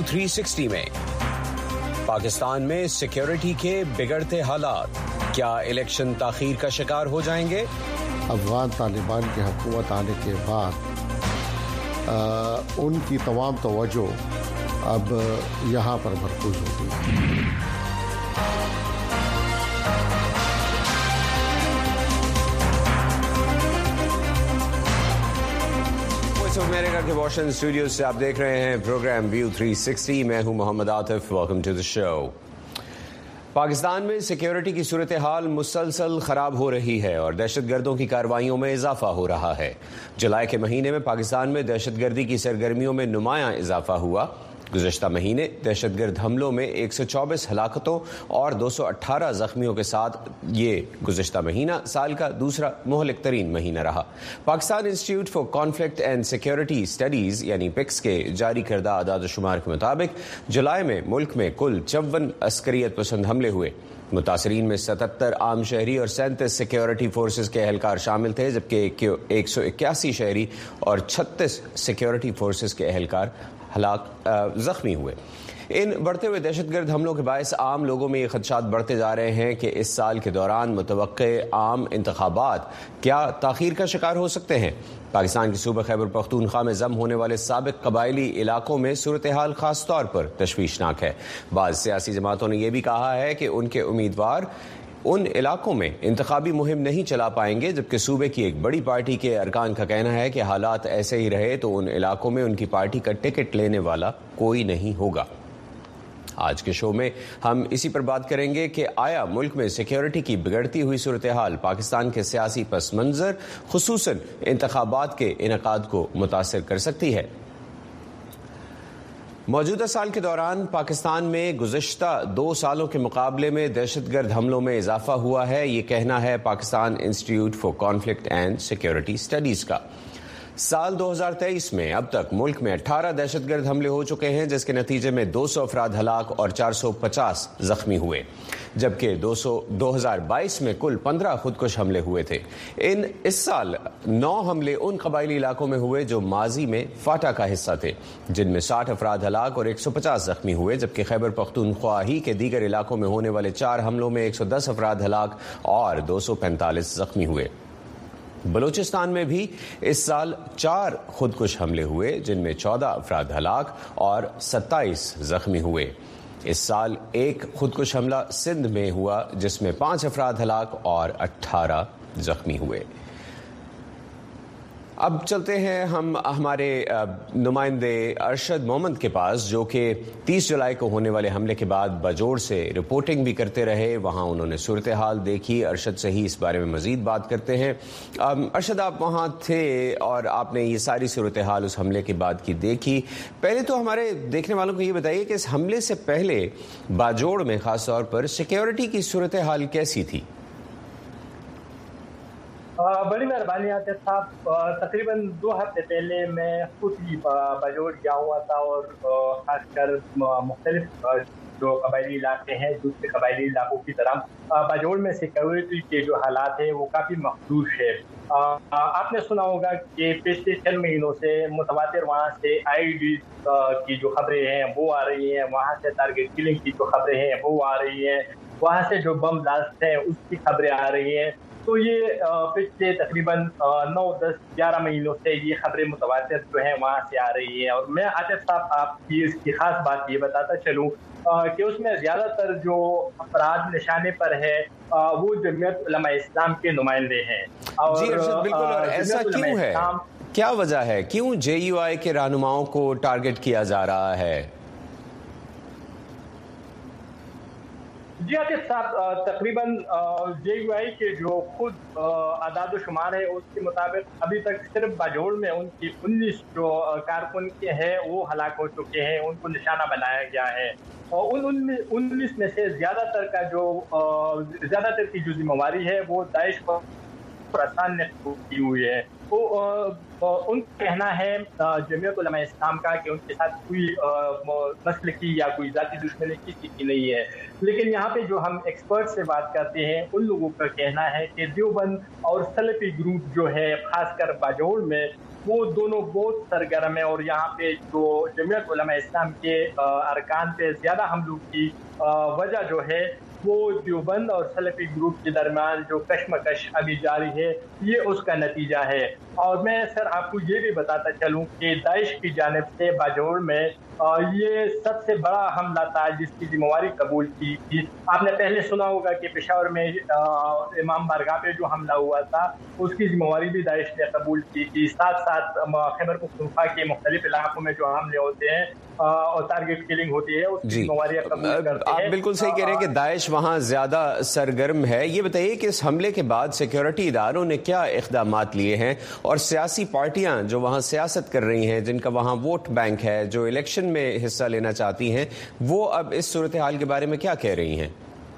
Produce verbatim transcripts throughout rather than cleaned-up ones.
View three sixty में पाकिस्तान में सिक्योरिटी के बिगड़ते हालात, क्या इलेक्शन ताखीर का शिकार हो जाएंगे? अफगान तालिबान की हुकूमत आने के बाद आ, उनकी तमाम तवज्जो अब यहाँ पर मरकूज होगी। अमेरिका के वॉशिंगटन स्टूडियो से आप देख रहे हैं प्रोग्राम व्यू थ्री सिक्सटी। मैं हूं Mohammad Atif. Welcome to the show. Pakistan में सिक्योरिटी की सूरत हाल मुसलसल खराब हो रही है और दहशतगर्दों की कार्रवाइयों में इजाफा हो रहा है। जुलाई के महीने में पाकिस्तान में दहशतगर्दी की सरगर्मियों में नुमायां इजाफा हुआ। गुज़श्ता महीने दहशतगर्द हमलों में एक सौ चौबीस हलाकतों और दो सौ अठारह जख्मियों के साथ ये गुज़श्ता महीना साल का दूसरा मुहलिक तरीन महीना रहा। Pakistan institute for conflict and security studies यानी पिक्स के जारी करदा आदाद शुमार के मुताबिक जुलाई में मुल्क में कुल चौवन अस्करियत पसंद हमले हुए। मुतासरीन में सतहत्तर आम शहरी और सैंतीस सिक्योरिटी फोर्सेज के एहलकार शामिल थे, जबकि एक सौ इक्यासी शहरी और छत्तीस सिक्योरिटी फोर्सेज के एहलकार हलाक जख्मी हुए। इन बढ़ते हुए दहशतगर्द हमलों के बायस आम लोगों में ये खदशात बढ़ते जा रहे हैं कि इस साल के दौरान मुतवक्के आम इंतखाबात क्या ताखीर का शिकार हो सकते हैं। पाकिस्तान के सूबे खैबर पख्तूनख्वा में जम होने वाले साबिक कबायली इलाकों में सूरत हाल खास तौर पर तशवीशनाक है। बाज़ सियासी जमातों ने यह भी कहा है कि उनके उम्मीदवार उन इलाकों में इंतखाबी मुहिम नहीं चला पाएंगे, जबकि सूबे की एक बड़ी पार्टी के अरकान का कहना है कि हालात ऐसे ही रहे तो उन इलाकों में उनकी पार्टी का टिकट लेने वाला कोई नहीं होगा। आज के शो में हम इसी पर बात करेंगे कि आया मुल्क में सिक्योरिटी की बिगड़ती हुई सूरत हाल पाकिस्तान के सियासी पस मंजर खुसूसन इंतखाबात के इनेकाद को मुतासिर कर सकती है। मौजूदा साल के दौरान पाकिस्तान में गुज़श्ता दो सालों के मुकाबले में दहशतगर्द हमलों में इजाफा हुआ है, ये कहना है Pakistan institute for conflict and security studies का। साल दो हज़ार तेईस में अब तक मुल्क में अठारह दहशतगर्द हमले हो चुके हैं, जिसके नतीजे में दो सौ अफराद हलाक और चार सौ पचास जख्मी हुए, जबकि दो हज़ार बाईस में कुल पंद्रह खुदकुश हमले हुए थे। इन इस साल नौ हमले उन कबायली इलाकों में हुए जो माजी में फाटा का हिस्सा थे, जिनमें साठ अफराद हलाक और एक सौ पचास जख्मी हुए, जबकि खैबर पख्तूनख्वा ही के दीगर इलाकों में होने वाले चार हमलों में एक सौ दस अफराद हलाक और दो सौ पैंतालीस जख्मी हुए। बलूचिस्तान में भी इस साल चार खुदकुश हमले हुए, जिनमें चौदह अफराद हलाक और सत्ताईस जख्मी हुए। इस साल एक खुदकुश हमला सिंध में हुआ, जिसमें पांच अफराद हलाक और अट्ठारह जख्मी हुए। अब चलते हैं हम हमारे नुमाइंदे अरशद मोहम्मद के पास, जो कि तीस जुलाई को होने वाले हमले के बाद बाजोड़ से रिपोर्टिंग भी करते रहे। वहाँ उन्होंने सूरत हाल देखी। अरशद से ही इस बारे में मज़ीद बात करते हैं। अरशद, आप वहाँ थे और आपने ये सारी सूरत हाल उस हमले के बाद की देखी। पहले तो हमारे देखने वालों को ये बताइए कि इस हमले से पहले बाजोड़ में ख़ास तौर पर सिक्योरिटी की सूरत हाल कैसी थी? बड़ी मेहरबानी आते साहब। तकरीबन दो हफ्ते पहले मैं खुद ही बाजोड़ गया हुआ था और खासकर मुख्तलिफ जो कबायली इलाके हैं दूसरे कबायली इलाकों की तरह बाजोड़ में सिक्योरिटी के जो हालात हैं वो काफ़ी मखदूश है। आपने सुना होगा कि पिछले चंद महीनों से मुतवातिर वहाँ से आई डी की जो खबरें हैं वो आ रही हैं, वहाँ से टारगेट किलिंग की जो खबरें हैं वो आ रही हैं, वहाँ से जो बम ब्लास्ट हैं उसकी खबरें आ रही हैं। तो ये पिछले तकरीबन नौ दस ग्यारह महीनों से ये खबरें मुतवातिर जो हैं वहाँ से आ रही हैं। और मैं आतिफ साहब आपकी इसकी खास बात ये बताता चलूँ कि उसमें ज़्यादातर जो अफराद निशाने पर है वो जमीयत उलमा इस्लाम के नुमाइंदे हैं। और जी अर्शद, बिल्कुल। और ऐसा क्यों है, क्या वजह है, क्यों जे यू आई के रहनुमाओं को टारगेट किया जा रहा है? जी आतिफ साहब, तकरीबन जे यू आई के जो खुद आदाद शुमार है उसके मुताबिक अभी तक सिर्फ बाजोड़ में उनकी उन्नीस जो कारकुन के हैं वो हलाक हो चुके हैं, उनको निशाना बनाया गया है। और उन उन्नीस में से ज़्यादातर का जो ज़्यादातर की जो जिम्मेवारी है वो दाइश को आसान ने की हुई है। वो उनका कहना है जमीयत उलमा इस्लाम का कि उनके साथ कोई मसले की या कोई जाती दुश्मनी किसी की नहीं है। लेकिन यहाँ पे जो हम एक्सपर्ट से बात करते हैं उन लोगों का कहना है कि देवबंद और सलफी ग्रुप जो है खासकर बाजोड़ में وہ دونوں بہت سرگرم ہیں، اور یہاں پہ جو جمعیت علماء اسلام کے ارکان پہ زیادہ حملوں کی وجہ جو ہے وہ دیوبند اور سلفی گروپ کے درمیان جو کشمکش ابھی جاری ہے یہ اس کا نتیجہ ہے۔ اور میں سر آپ کو یہ بھی بتاتا چلوں کہ داعش کی جانب سے باجوڑ میں یہ سب سے بڑا حملہ تھا جس کی ذمہ داری قبول کی تھی۔ آپ نے پہلے سنا ہوگا کہ پشاور میں امام بارگاہ پہ جو حملہ ہوا تھا اس کی ذمہ داری بھی داعش نے قبول کی تھی۔ ساتھ ساتھ خیبر پختونخوا کے مختلف علاقوں میں جو حملے ہوتے ہیں اور ٹارگٹ کلنگ ہوتی ہے اس کی ذمہ داری قبول کرتے ہیں۔ آپ بالکل صحیح کہہ رہے ہیں کہ داعش وہاں زیادہ سرگرم ہے۔ یہ بتائیے کہ اس حملے کے بعد سیکیورٹی اداروں نے کیا اقدامات لیے ہیں، اور سیاسی پارٹیاں جو وہاں سیاست کر رہی ہیں، جن کا وہاں ووٹ بینک ہے، جو الیکشن میں حصہ لینا چاہتی ہیں، وہ اب اس صورتحال کے بارے میں کیا کہہ رہی ہیں؟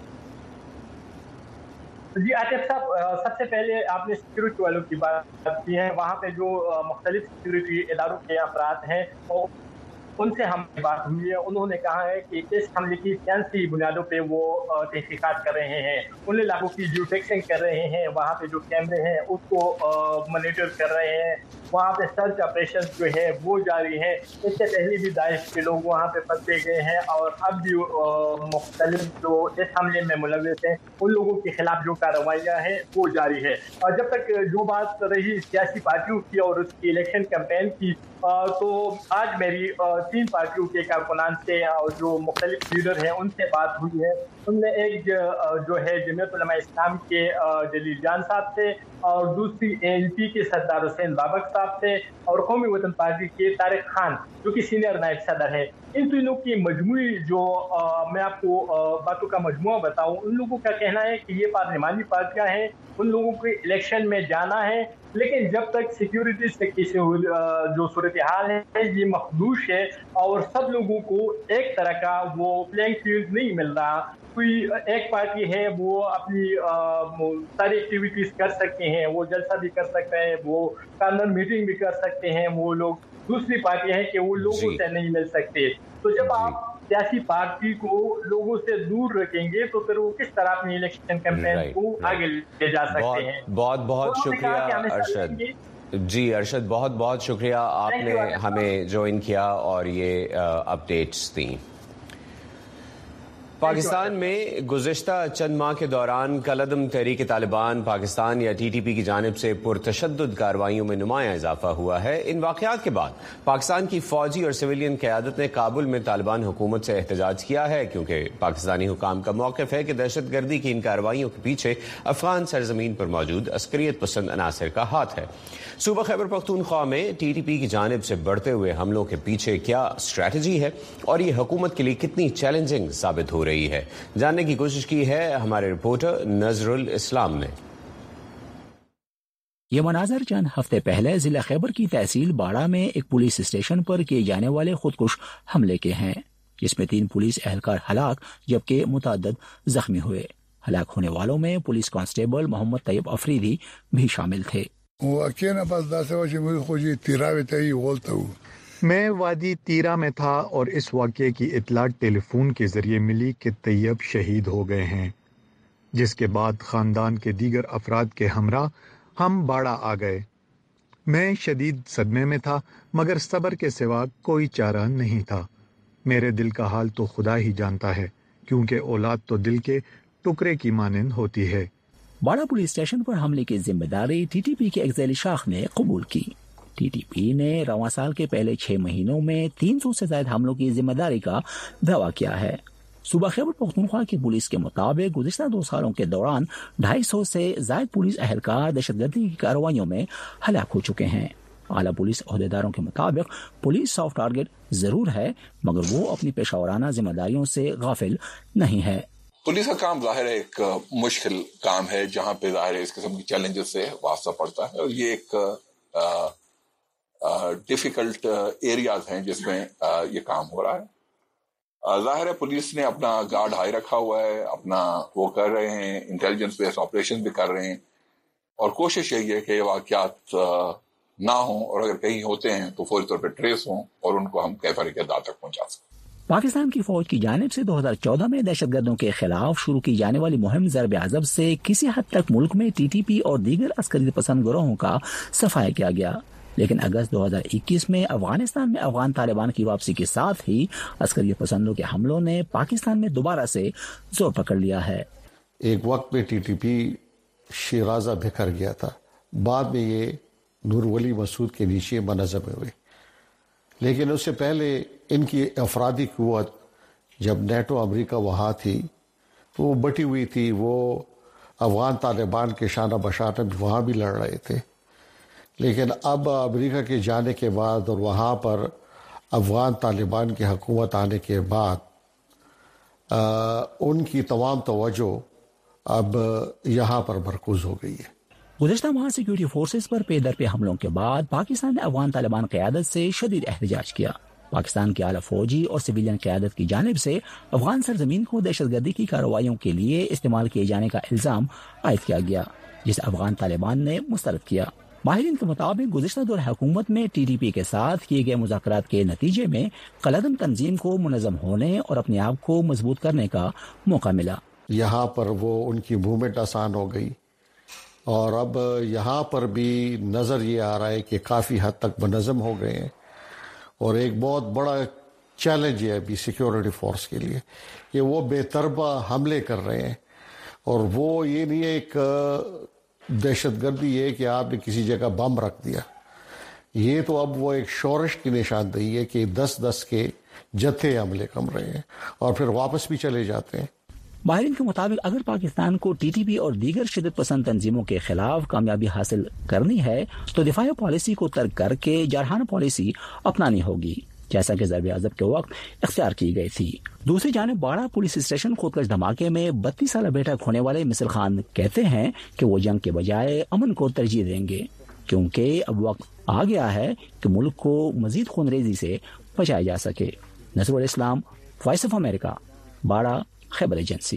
جی عاطف صاحب، سب سے پہلے آپ نے سیکیورٹی والوں کی بات کی ہے۔ وہاں پہ جو مختلف سیکیورٹی اداروں کے افراد ہیں ان سے ہم بات ہوئی ہے، انہوں نے کہا ہے کہ اس حملے کی سائنسی بنیادوں پہ وہ تحقیقات کر رہے ہیں، ان علاقوں کی جیو ٹیکسنگ کر رہے ہیں، وہاں پہ جو کیمرے ہیں اس کو مانیٹر کر رہے ہیں، وہاں پہ سرچ آپریشن جو ہے وہ جاری ہے۔ اس سے پہلے بھی داعش کے لوگ وہاں پہ پکڑے گئے ہیں، اور اب بھی مختلف جو اس حملے میں ملوث ہیں ان لوگوں کے خلاف جو کارروائیاں ہیں وہ جاری ہے۔ اور جب تک جو بات رہی سیاسی پارٹیوں کی اور اس کی الیکشن کیمپین کی، تو آج میری تین پارٹیوں کے کارکنان سے اور جو مختلف لیڈر ہیں ان سے بات ہوئی ہے۔ ان میں ایک جو ہے جمعیت علماء اسلام کے جلیل جان صاحب سے، اور دوسری اے این پی کے سردار حسین بابک صاحب سے، اور قومی وطن پارٹی کے طارق خان جو کہ سینئر نائب صدر ہے۔ ان تینوں کی مجموعی جو میں آپ کو باتوں کا مجموعہ بتاؤں، ان لوگوں کا کہنا ہے کہ یہ پارلیمانی پارٹیاں ہیں، ان لوگوں کو الیکشن میں جانا ہے، لیکن جب تک سیکیورٹی سے کسی جو صورتحال ہے یہ مخدوش ہے اور سب لوگوں کو ایک طرح کا وہ پلینگ فیلڈ نہیں مل رہا، کوئی ایک پارٹی ہے وہ اپنی ساری ایکٹیویٹیز کر سکتے ہیں، وہ جلسہ بھی کر سکتے ہیں، وہ کارنر میٹنگ بھی کر سکتے ہیں، وہ لوگ دوسری پارٹی ہے کہ وہ لوگوں سے نہیں مل سکتے۔ تو جب آپ سیاسی پارٹی کو لوگوں سے دور رکھیں گے تو پھر وہ کس طرح اپنی الیکشن کیمپین کو آگے لے جا سکتے ہیں۔ بہت بہت شکریہ ارشد۔ جی ارشد، بہت بہت شکریہ، آپ نے ہمیں جوائن کیا اور یہ اپڈیٹس دیں۔ پاکستان میں گزشتہ چند ماہ کے دوران کالعدم تحریک طالبان پاکستان یا ٹی ٹی پی کی جانب سے پرتشدد کارروائیوں میں نمایاں اضافہ ہوا ہے۔ ان واقعات کے بعد پاکستان کی فوجی اور سویلین قیادت نے کابل میں طالبان حکومت سے احتجاج کیا ہے، کیونکہ پاکستانی حکام کا موقف ہے کہ دہشت گردی کی ان کارروائیوں کے پیچھے افغان سرزمین پر موجود عسکریت پسند عناصر کا ہاتھ ہے۔ صوبہ خیبر پختونخوا میں ٹی ٹی پی کی جانب سے بڑھتے ہوئے حملوں کے پیچھے کیا اسٹریٹجی ہے اور یہ حکومت کے لیے کتنی چیلنجنگ ثابت ہو رہی ہے، جاننے کی کوشش کی ہے ہمارے رپورٹر نظر الاسلام نے۔ یہ مناظر چند ہفتے پہلے ضلع خیبر کی تحصیل باڑہ میں ایک پولیس اسٹیشن پر کیے جانے والے خودکش حملے کے ہیں، جس میں تین پولیس اہلکار ہلاک جبکہ متعدد زخمی ہوئے۔ ہلاک ہونے والوں میں پولیس کانسٹیبل محمد طیب افریدی بھی شامل تھے۔ میں وادی تیرا میں تھا اور اس واقعے کی اطلاع ٹیلی فون کے ذریعے ملی کہ طیب شہید ہو گئے ہیں، جس کے بعد خاندان کے دیگر افراد کے ہمراہ ہم باڑہ آ گئے۔ میں شدید صدمے میں تھا، مگر صبر کے سوا کوئی چارہ نہیں تھا۔ میرے دل کا حال تو خدا ہی جانتا ہے، کیونکہ اولاد تو دل کے ٹکڑے کی مانند ہوتی ہے۔ باڑہ پولیس اسٹیشن پر حملے کی ذمہ داری ٹی ٹی پی کے ایک ذیلی شاخ نے قبول کی۔ ٹی ٹی پی نے رواں سال کے پہلے چھ مہینوں میں تین سو سے زائد حملوں کی ذمہ داری کا دعویٰ کیا ہے۔ صوبہ خیبر پختونخوا کی پولیس کے مطابق گزشتہ دو سالوں کے دوران ڈھائی سو سے زائد پولیس اہلکار دہشت گردی کی کارروائیوں میں ہلاک ہو چکے ہیں۔ اعلیٰ پولیس عہدیداروں کے مطابق پولیس سافٹ ٹارگٹ ضرور ہے، مگر وہ اپنی پیشہ ورانہ ذمہ داریوں سے غافل نہیں ہے۔ پولیس کا کام ظاہر ہے ایک مشکل کام ہے، جہاں پہ ظاہر ہے اس قسم کی چیلنجز سے واسطہ پڑتا ہے، اور یہ ایک ڈیفیکلٹ ایریاز ہیں جس میں یہ کام ہو رہا ہے۔ ظاہر ہے پولیس نے اپنا گارڈ ہائی رکھا ہوا ہے، اپنا وہ کر رہے ہیں، انٹیلیجنس بیس آپریشن بھی کر رہے ہیں، اور کوشش یہی ہے کہ یہ واقعات نہ ہوں، اور اگر کہیں ہوتے ہیں تو فوری طور پہ ٹریس ہوں اور ان کو ہم کیفر کے داں تک پہنچا سکیں۔ پاکستان کی فوج کی جانب سے دو ہزار چودہ میں دہشت گردوں کے خلاف شروع کی جانے والی مہم ضرب عضب سے کسی حد تک ملک میں ٹی ٹی پی اور دیگر عسکریت پسند گروہوں کا صفایا کیا گیا۔ لیکن اگست دو ہزار اکیس میں افغانستان میں افغان طالبان کی واپسی کے ساتھ ہی عسکریت پسندوں کے حملوں نے پاکستان میں دوبارہ سے زور پکڑ لیا ہے. ایک وقت میں ٹی ٹی پی شیرازہ بکھر گیا تھا، بعد میں یہ نور ولی مسعود کے نیچے منظم ہوئے، لیکن اس سے پہلے ان کی افرادی قوت جب نیٹو امریکہ وہاں تھی تو وہ بٹی ہوئی تھی، وہ افغان طالبان کے شانہ بشانہ وہاں بھی لڑ رہے تھے. لیکن اب امریکہ کے جانے کے بعد اور وہاں پر افغان طالبان کی حکومت آنے کے بعد آ, ان کی تمام توجہ اب یہاں پر مرکوز ہو گئی ہے. گزشتہ ماہ سیکورٹی فورسز پر پے در پہ حملوں کے بعد پاکستان نے افغان طالبان قیادت سے شدید احتجاج کیا. پاکستان کی اعلیٰ فوجی اور سویلین قیادت کی جانب سے افغان سرزمین کو دہشت گردی کی کارروائیوں کے لیے استعمال کیے جانے کا الزام عائد کیا گیا، جسے افغان طالبان نے مسترد کیا. ماہرین کے مطابق گزشتہ دور حکومت میں ٹی ٹی پی کے ساتھ کیے گئے مذاکرات کے نتیجے میں قلعدم تنظیم کو منظم ہونے اور اپنے آپ کو مضبوط کرنے کا موقع ملا. یہاں پر وہ ان کی موومنٹ آسان ہو گئی، اور اب یہاں پر بھی نظر یہ آ رہا ہے کہ کافی حد تک منظم ہو گئے ہیں. اور ایک بہت بڑا چیلنج ہے ابھی سیکیورٹی فورس کے لیے کہ وہ بے تربہ حملے کر رہے ہیں، اور وہ یہ نہیں ہے ایک دہشت گردی ہے کہ آپ نے کسی جگہ بم رکھ دیا، یہ تو اب وہ ایک شورش کی نشاندہی ہے کہ دس دس کے جتھے حملے کر رہے ہیں اور پھر واپس بھی چلے جاتے ہیں. ماہرین کے مطابق اگر پاکستان کو ٹی ٹی پی اور دیگر شدت پسند تنظیموں کے خلاف کامیابی حاصل کرنی ہے تو دفاعی پالیسی کو ترک کر کے جارحانہ پالیسی اپنانی ہوگی، جیسا کہ ضرب عضب کے وقت اختیار کی گئی تھی. دوسری جانب باڑہ پولیس اسٹیشن خودکش دھماکے میں بتیس سالہ بیٹا کھونے والے مصر خان کہتے ہیں کہ وہ جنگ کے بجائے امن کو ترجیح دیں گے، کیونکہ اب وقت آ گیا ہے کہ ملک کو مزید خونریزی سے بچایا جا سکے. نصر الاسلام، وائس آف امریکہ، باڑہ، خیبر ایجنسی.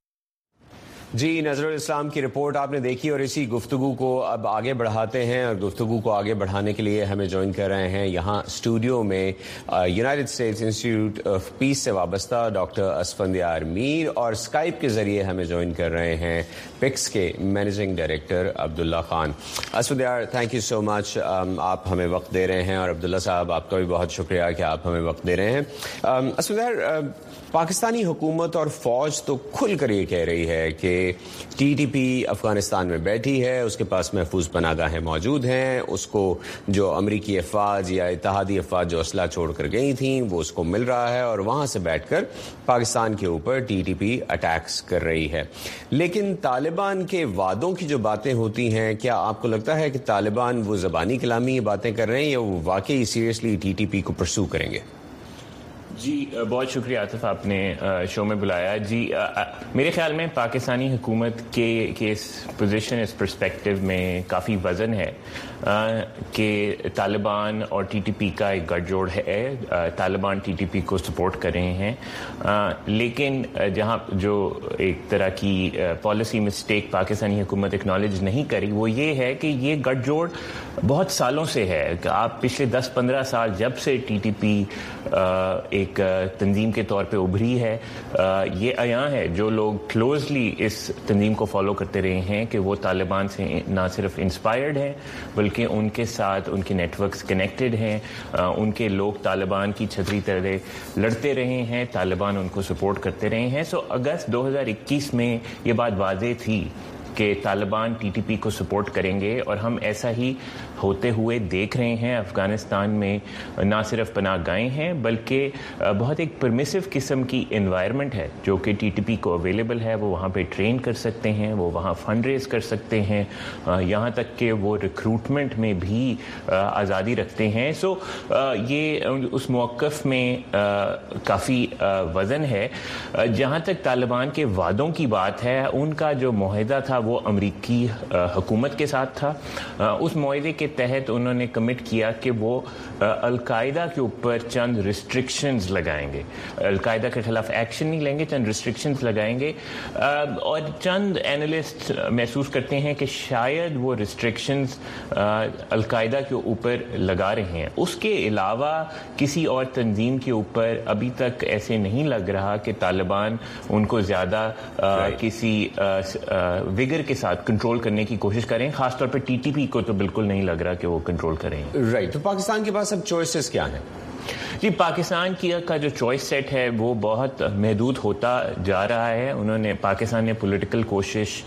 جی، نظر الاسلام کی رپورٹ آپ نے دیکھی، اور اسی گفتگو کو اب آگے بڑھاتے ہیں، اور گفتگو کو آگے بڑھانے کے لیے ہمیں جوائن کر رہے ہیں یہاں اسٹوڈیو میں یونائٹڈ اسٹیٹس انسٹیٹیوٹ آف پیس سے وابستہ ڈاکٹر اسفندیار میر، اور اسکائپ کے ذریعے ہمیں جوائن کر رہے ہیں پکس کے مینیجنگ ڈائریکٹر عبداللہ خان. اسفندیار، تھینک یو سو مچ، آپ ہمیں وقت دے رہے ہیں، اور عبداللہ صاحب آپ کا بھی بہت شکریہ کہ آپ ہمیں وقت دے رہے ہیں. اسفندیار، پاکستانی حکومت اور فوج تو کھل کر یہ کہہ رہی ہے کہ ٹی ٹی پی افغانستان میں بیٹھی ہے، اس کے پاس محفوظ پناہ گاہیں موجود ہیں، اس کو جو امریکی افواج یا اتحادی افواج جو اسلحہ چھوڑ کر گئی تھیں وہ اس کو مل رہا ہے، اور وہاں سے بیٹھ کر پاکستان کے اوپر ٹی ٹی پی اٹیکس کر رہی ہے. لیکن طالبان کے وعدوں کی جو باتیں ہوتی ہیں، کیا آپ کو لگتا ہے کہ طالبان وہ زبانی کلامی یہ باتیں کر رہے ہیں، یا وہ واقعی سیریسلی ٹی ٹی پی کو پرسو کریں گے؟ جی بہت شکریہ عاطف، آپ نے شو میں بلایا. جی میرے خیال میں پاکستانی حکومت کے کے اس پوزیشن، اس پرسپیکٹو میں کافی وزن ہے کہ طالبان اور ٹی ٹی پی کا ایک گٹھ جوڑ ہے. طالبان ٹی ٹی پی کو سپورٹ کر رہے ہیں، لیکن جہاں جو ایک طرح کی پالیسی مسٹیک پاکستانی حکومت اکنالج نہیں کری وہ یہ ہے کہ یہ گٹھ جوڑ بہت سالوں سے ہے. کہ آپ پچھلے دس پندرہ سال جب سے ٹی ٹی پی ایک تنظیم کے طور پہ ابھری ہے، یہ عیاں ہے، جو لوگ کلوزلی اس تنظیم کو فالو کرتے رہے ہیں کہ وہ طالبان سے نہ صرف انسپائرڈ ہیں بلکہ ان کے ساتھ ان کے نیٹ ورکس کنیکٹڈ ہیں، ان کے لوگ طالبان کی چھتری تلے لڑتے رہے ہیں، طالبان ان کو سپورٹ کرتے رہے ہیں. سو اگست دو ہزار اکیس میں یہ بات واضح تھی کہ طالبان ٹی ٹی پی کو سپورٹ کریں گے، اور ہم ایسا ہی ہوتے ہوئے دیکھ رہے ہیں. افغانستان میں نہ صرف پناہ گاہیں ہیں بلکہ بہت ایک پرمیسو قسم کی انوائرمنٹ ہے جو کہ ٹی ٹی پی کو اویلیبل ہے. وہ وہاں پہ ٹرین کر سکتے ہیں، وہ وہاں فنڈ ریز کر سکتے ہیں، یہاں تک کہ وہ ریکروٹمنٹ میں بھی آزادی رکھتے ہیں. سو یہ اس موقف میں کافی وزن ہے. جہاں تک طالبان کے وعدوں کی بات ہے، ان کا جو معاہدہ تھا وہ امریکی حکومت کے ساتھ تھا. اس معاہدے کے تحت انہوں نے کمٹ کیا کہ وہ القاعدہ کے اوپر چند ریسٹرکشنز لگائیں گے، القاعدہ کے خلاف ایکشن نہیں لیں گے، چند ریسٹرکشنز لگائیں گے. اور چند اینالسٹ محسوس کرتے ہیں کہ شاید وہ ریسٹرکشنز القاعدہ کے اوپر لگا رہے ہیں. اس کے علاوہ کسی اور تنظیم کے اوپر ابھی تک ایسے نہیں لگ رہا کہ طالبان ان کو زیادہ کسی وگر اینگر کے ساتھ کنٹرول کرنے کی کوشش کریں. خاص طور پہ ٹی ٹی پی کو تو بالکل نہیں لگ رہا کہ وہ کنٹرول کریں. رائٹ. تو پاکستان کے پاس اب چوائسز کیا ہیں؟ جی پاکستان کی کا جو چوائس سیٹ ہے وہ بہت محدود ہوتا جا رہا ہے. انہوں نے پاکستان نے پولیٹیکل کوشش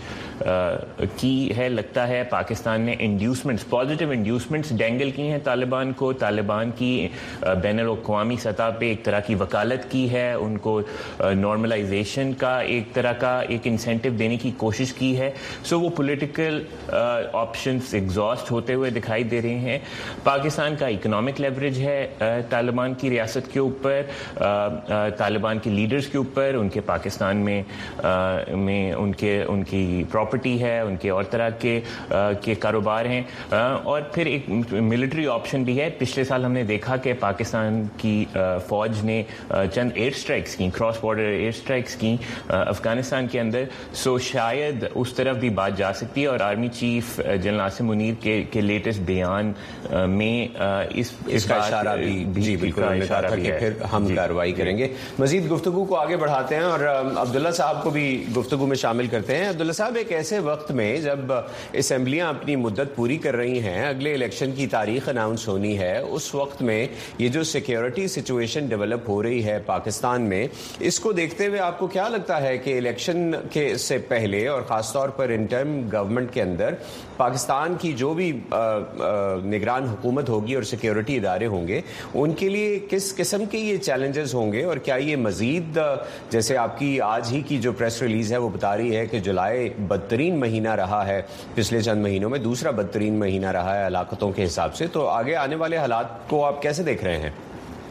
کی ہے. لگتا ہے پاکستان نے انڈیوسمنٹس پازیٹیو انڈیوسمنٹس ڈینگل کی ہیں طالبان کو. طالبان کی بین الاقوامی سطح پہ ایک طرح کی وکالت کی ہے. ان کو نارملائزیشن کا ایک طرح کا ایک انسینٹو دینے کی کوشش کی ہے. سو وہ پولیٹیکل آپشنس ایگزاسٹ ہوتے ہوئے دکھائی دے رہے ہیں. پاکستان کا اکنامک لیوریج ہے طالبان کی ریاست کے اوپر, طالبان کے لیڈرز کے اوپر, ان کے پاکستان میں میں ان کے ان کی پراپرٹی ہے, ان کے اور طرح کے کے کاروبار ہیں, اور پھر ایک ملٹری آپشن بھی ہے. پچھلے سال ہم نے دیکھا کہ پاکستان کی فوج نے چند ایئر اسٹرائکس کی, کراس بارڈر ایئر اسٹرائکس کی افغانستان کے اندر. سو شاید اس طرف بھی بات جا سکتی ہے. اور آرمی چیف جنرل عاصم منیر کے کے لیٹسٹ بیان میں اس اس کا اشارہ بھی جی بالکل اشارہ تھا کہ پھر ہم کارروائی کریں گے. مزید گفتگو کو آگے بڑھاتے ہیں اور عبداللہ صاحب کو بھی گفتگو میں شامل کرتے ہیں. عبداللہ صاحب, ایک ایسے وقت میں جب اسمبلیاں اپنی مدت پوری کر رہی ہیں, اگلے الیکشن کی تاریخ اناؤنس ہونی ہے, اس وقت میں یہ جو سیکیورٹی سچویشن ڈیولپ ہو رہی ہے پاکستان میں, اس کو دیکھتے ہوئے آپ کو کیا لگتا ہے کہ الیکشن کے سے پہلے اور خاص طور پر انٹرم گورنمنٹ کے اندر پاکستان کی جو بھی نگران حکومت ہوگی اور سیکیورٹی ادارے ہوں گے, ان کے لیے کس قسم کے یہ چیلنجز ہوں گے؟ اور کیا یہ مزید, جیسے آپ کی آج ہی کی جو پریس ریلیز ہے وہ بتا رہی ہے کہ جولائی بدترین مہینہ رہا ہے پچھلے چند مہینوں میں, دوسرا بدترین مہینہ رہا ہے ہلاکتوں کے حساب سے, تو آگے آنے والے حالات کو آپ کیسے دیکھ رہے ہیں؟